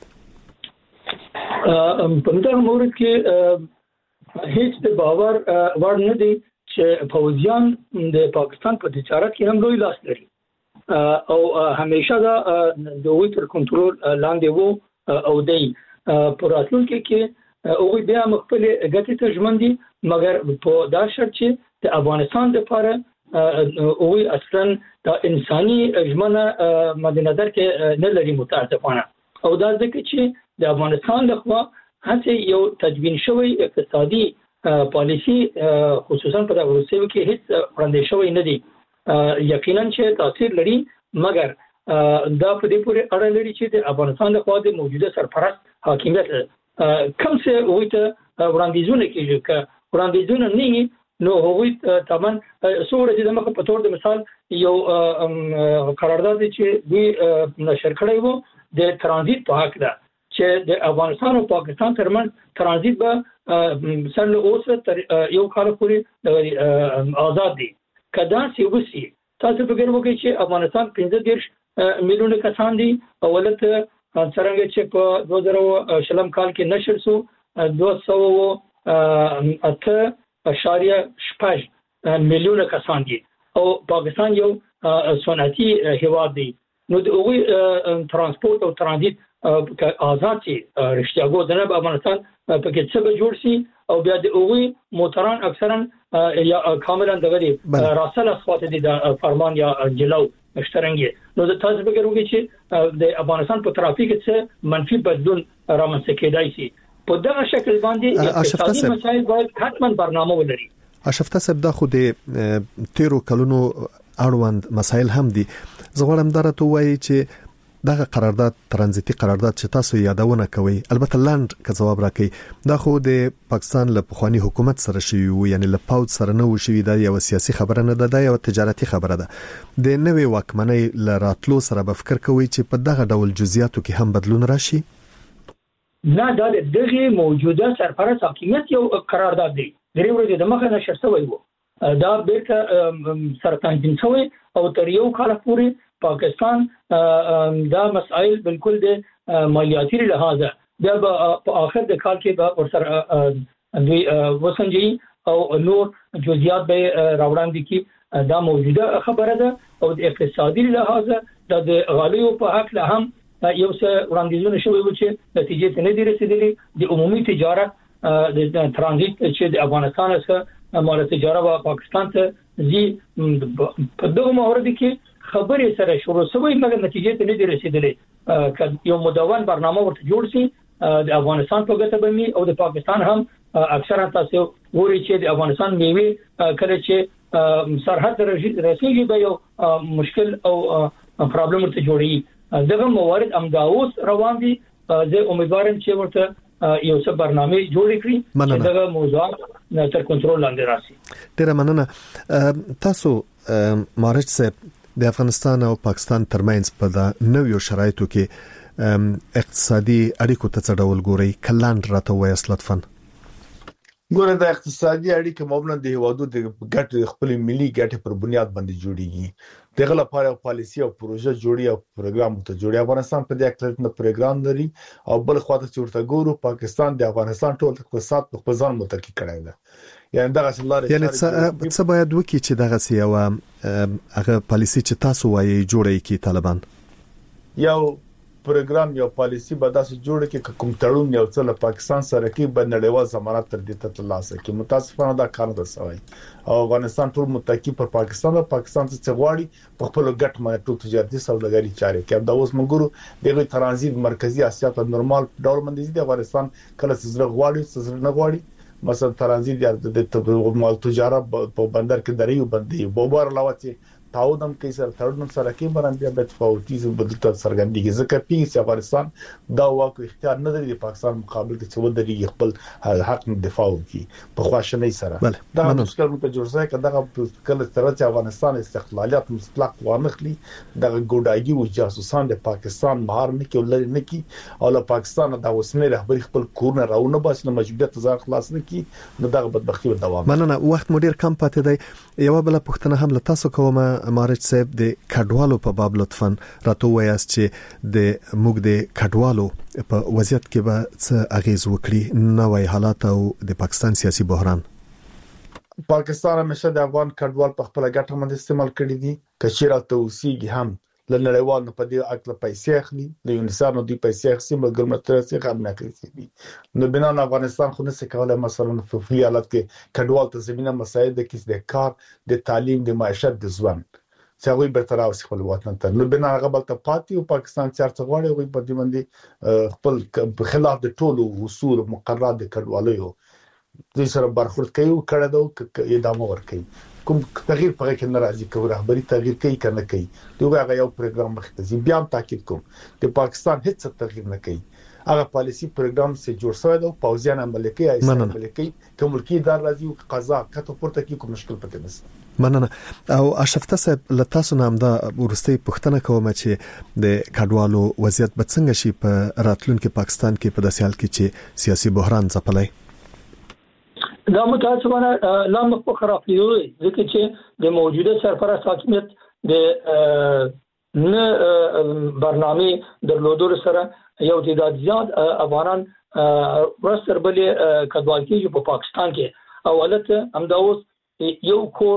په دغه مورد کې هیڅ د باور وړ نه دي چې فوجیان د پاکستان په تجارت کې هم لوی لاس لري او همیشه دا د دوی تر کنټرول لاندې وو او دی پر راتلونکي کې او بیا خپل ګټې ته ژمن دي مګر په دا شرط چې د افغانستان لپاره او اصلا د انساني ژمنه مد نظر کې نه لري متاسفانه او دا ځکه چې د افغانستان لخوا هڅه یو تدوین شوی اقتصادي پالیسی خصوصا په دغه ورسېو کې هیڅ وړاندې شوی نه دی یقینا چې تاثیر لري مګر دا په دې پورې اړه لري چې د افغانستان لخوا د موجوده سرپرست حاکمیت کوم څه وایي وړاندیزونه کیږي ک وړاندیزونه نه نو هغوی تمام سوره چې دغه په تور د مثال یو قرارداد چې دوی نشر کړی وو د ترانزیت په حق ده چې د افغانستان او پاکستان ترمنځ ترانزیت به سر له اوسه تر یو کال پورې آزاد دي کدا سی وسی تاسو فکر وکړئ چې افغانستان پنځه دېرش میلیونه کسان دي او ولته څنګه چې په دوه زره شلم کال کې نشر سو دوه سوه اته اشاریه شپږ میلیونه کسان دي او پاکستان یو صنعتي هیواد دی نو د اوی ترانسپورت او ترانزیت آزاد شي رښتیاګو د نه افغانستان په کې څه به جوړ شي او بیا د اوی موټران اکثرا یا کاملا دغه راسل اسفات دي د فرمان یا جلو مشترنګي نو د تاسو فکر وکړئ چې د افغانستان په ترافیک څخه منفي بدلون رامنځته کېدای شي په دغه شکل باندې اقتصادي مسایل باید حتما برنامه ولري اشفتا صاحب دا خو د تیرو کلونو اړوند مسایل هم دي زغړم درته وایي چې دغه قرارداد ترانزیتي قرارداد چې تاسو یادونه کوي البته لاند که جواب راکړي دا خو د پاکستان له پخوانی حکومت سره شوی وو یعنی له پاوت سره نه وشوي دا یو سیاسي خبره نه ده دا یو تجارتي خبره ده د نوې واکمنۍ ل راتلو سره به فکر کوي چې په دغه ډول جزئیاتو کې هم بدلون راشي نه دا دغه موجوده سرپرست حاکمیت یو قرارداد دی درې ورځې د مخه نشر شوی وو دا بیرته سرطان جنسوي او تر یو کال پورې پاکستان دا مسائل بالکل د مالیاتي لحاظه دا په اخر د کال کې به ورسره دوی وسنجي او نور جزئیات به راوړاندې کی دا موجوده خبره ده او د اقتصادي لحاظه د غالیو په حق له هم یو څه وړاندیزونه شوی و چې نتیجې ته نه دي رسیدلي د عمومي تجارت د ترانزیت چې د افغانستان څخه مال تجارت په پاکستان ته زی په دغه مورد کې خبرې سره شروع شوی مګر نتیجې ته نه دي رسیدلې یو مدون برنامه ورته جوړ شي د افغانستان په ګټه باندې او د پاکستان هم اکثرا تاسو ووري چې د افغانستان میوه کله چې سرحد رسیږي به یو مشکل او پرابلم ورته جوړي دغه موارد امداوس روان دي زه امیدوارم چې ورته یو څه برنامه جوړ کړي چې دغه موضوع تر کنټرول لاندې راشي. ډیره مننه. تاسو مارج صاحب د افغانستان او پاکستان ترمنځ په دا نویو شرایطو کې اقتصادي اړیکو ته څه ډول ګوري؟ کلاند راته وایي لطفاً. ګوره د اقتصادي اړیکې مبنا د هیوادو د ګټې خپل ملي ګټې پر بنیاد باندې جوړیږي. دغه لپاره پالیسي او پروژه جوړي او پروګرام ته جوړي. افغانستان په دې اړه نه پروګرام لري او بل خواته چې ورته ګورو پاکستان د افغانستان ټول اقتصاد په خپل ځان متکی کړی دی. یعنی دغه څلاره یعنی څه باید وکړي چې دغه سی او هغه پالیسي چې تاسو وایي جوړي کی طالبان یو پروګرام یو پالیسي به داسې جوړ کړي کوم تړون یو څل پاکستان سره کې به نړیوال ضمانت تر دې ته ترلاسه کړي. متاسفانه دا کار نه شوی او افغانستان ټول متکی پر پاکستان او پاکستان څخه غواړي په خپل ګټ باندې ټول تجارتي سوداګري چاري کوي. دا اوس موږ دغه ترانزیت مرکزی اسیا ته نورمال ډول باندې دي. افغانستان کله څه غواړي څه نه غواړي مثلا ترانزیت یا د مال تجارت په بندر کې درې وبندي بوبر لاوتي تعاون کوي سره تړون سره کې باندې بیا د تفاوتي بدلته سرګندګي ځکه پیس افغانستان دا واکو اختیار نه لري د پاکستان مقابل کې څو درې خپل حق دفاع کوي په خواشنۍ سره. دا مشکل مت جوړ ځای کله کله تر چې افغانستان استقلالیت مطلق وانخلي د ګوډاګي او جاسوسان د پاکستان بهر نه کې ولر نه کی او له پاکستان د اوسنۍ رهبری خپل کورونه راونه بس نه مجبوریت ځان خلاص نه کی نو دغه بدبختی به دوام. مننه. وخت مدیر کم پاتې دی. یو بل پښتنه هم له تاسو کومه مارج صاحب د کډوالو په باب لطفاً راته وایاست چې د موږ د کډوالو په وضعیت کې به څه اغیز وکړي نوې حالات او د پاکستان سیاسي بحران؟ پاکستان همیشه د افغان کډوال په خپل ګټه باندې استعمال کړی دي. کچېره ته اوسېږي هم لنړیوال نه په دې اکل پیسې اخلي د یونیسان نو دی پیسې اخلي مګر متر څه خبر نه کوي. نو بنا افغانستان خو نه څه کوله مثلا په فعالیت حالت کې کډوال ته زمينه مساعد کې د کار د تعلیم د معیشت د ژوند څنګه به تر اوسه خپل وطن ته نو بنا هغه بل ته پاتې او پاکستان چارته غواړي او په دې باندې خپل په خلاف د ټولو اصول مقررات د کډوالو د سره برخورد کوي او کړه دا ادامه ور کوي. کوم تغییر په کې ناراضي کوي رهبری تغییر کوي کنه کوي دوی هغه یو پروګرام مختزي بیا هم تاکید کوم د پاکستان هیڅ تغییر نه کوي. هغه پالیسی پروګرام سه جوړ شوی دی پوځیان عملیکي ایسان عملیکي کوم ملکی دار راځي قضا کته پورته کی کوم مشکل پکې نشته. مننه. او اشرف صاحب لتاسو نام دا ورستي پښتنه کوم چې د کډوالو وضعیت به څنګه شي په راتلونکي پاکستان کې په داسې حال کې چې سیاسي بحران ځپلای. دا متاسفانه لا مخ خراب دی ځکه چې د موجوده سرپرست حاکمیت د نه برنامه درلودو سره یو تعداد زیات افغانان ورسره بلې کډوال کېږي په پاکستان کې او حالت همداوس یو کور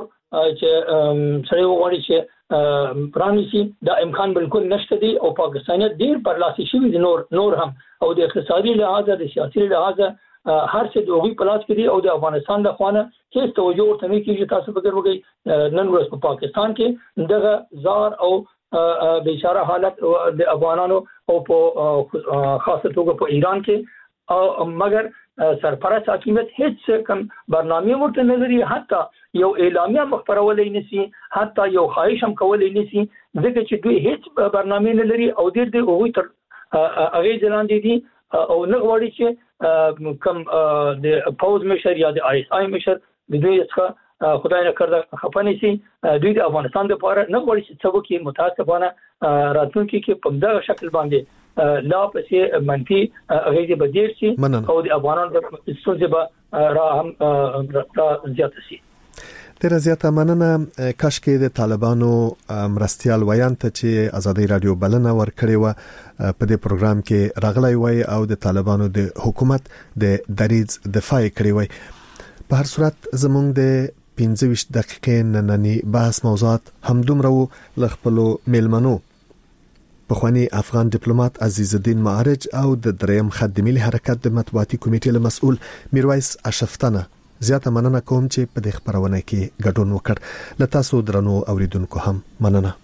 چې سره وغواړي چې پرانیسي دا امکان بالکل نشته دی او پاکستانیت ډیر برلاسي شوی دی نور نور هم او د اقتصادي لحاظ د سیاسي لحاظ هر څه د وی پلاس کې دی او د افغانستان د خوانه هیڅ توجه ورته نه کیږي. تاسو فکر وکړئ نن ورځ په پاکستان کې دغه زار او بیچاره حالت د افغانانو او په خاصه توګه په ایران کې او مګر سرپرست حکومت هیڅ کم برنامه ورته نظری حتی یو اعلامیه مخبرولې نسی حتی یو خواهش هم کولې نسی ځکه چې دوی هیڅ برنامه نه لري او ډېر دې هغه تر هغه ځلان دي او نه غواړي چې کم د پاوز مشر یا د آی اس آی مشر د دوی څخه خدای نه کړه خپنې سي دوی د افغانستان لپاره نه غواړي چې څه وکړي. متاسفانه راتلونکي کې په دغه شکل باندې لا پسې منفي غیږي بدیر سي او د افغانانو د ستونزې به را هم را زیات سي. ډیره زیاته مننه. کاش کې د طالبانو مرستيال ویان ته چې ازادي رادیو بلنه ورکړې و په دې پروګرام کې راغلی وای او د طالبانو د حکومت د دریځ دفاع کړې وای. په هر صورت زمونږ د پنځه ویشت دقیقې نننی بحث موضوعات همدومره لخپلو میلمنو پخوانی افغان ډیپلوماټ عزیز الدین معارج او د دریم خدمي حرکت د مطبوعاتي کمیټې مسؤل میرویس اشرفتنه زیاته مننه کوم چې په دې خبرونه کې ګډون وکړ. لته سو درنو اوریدونکو هم مننه.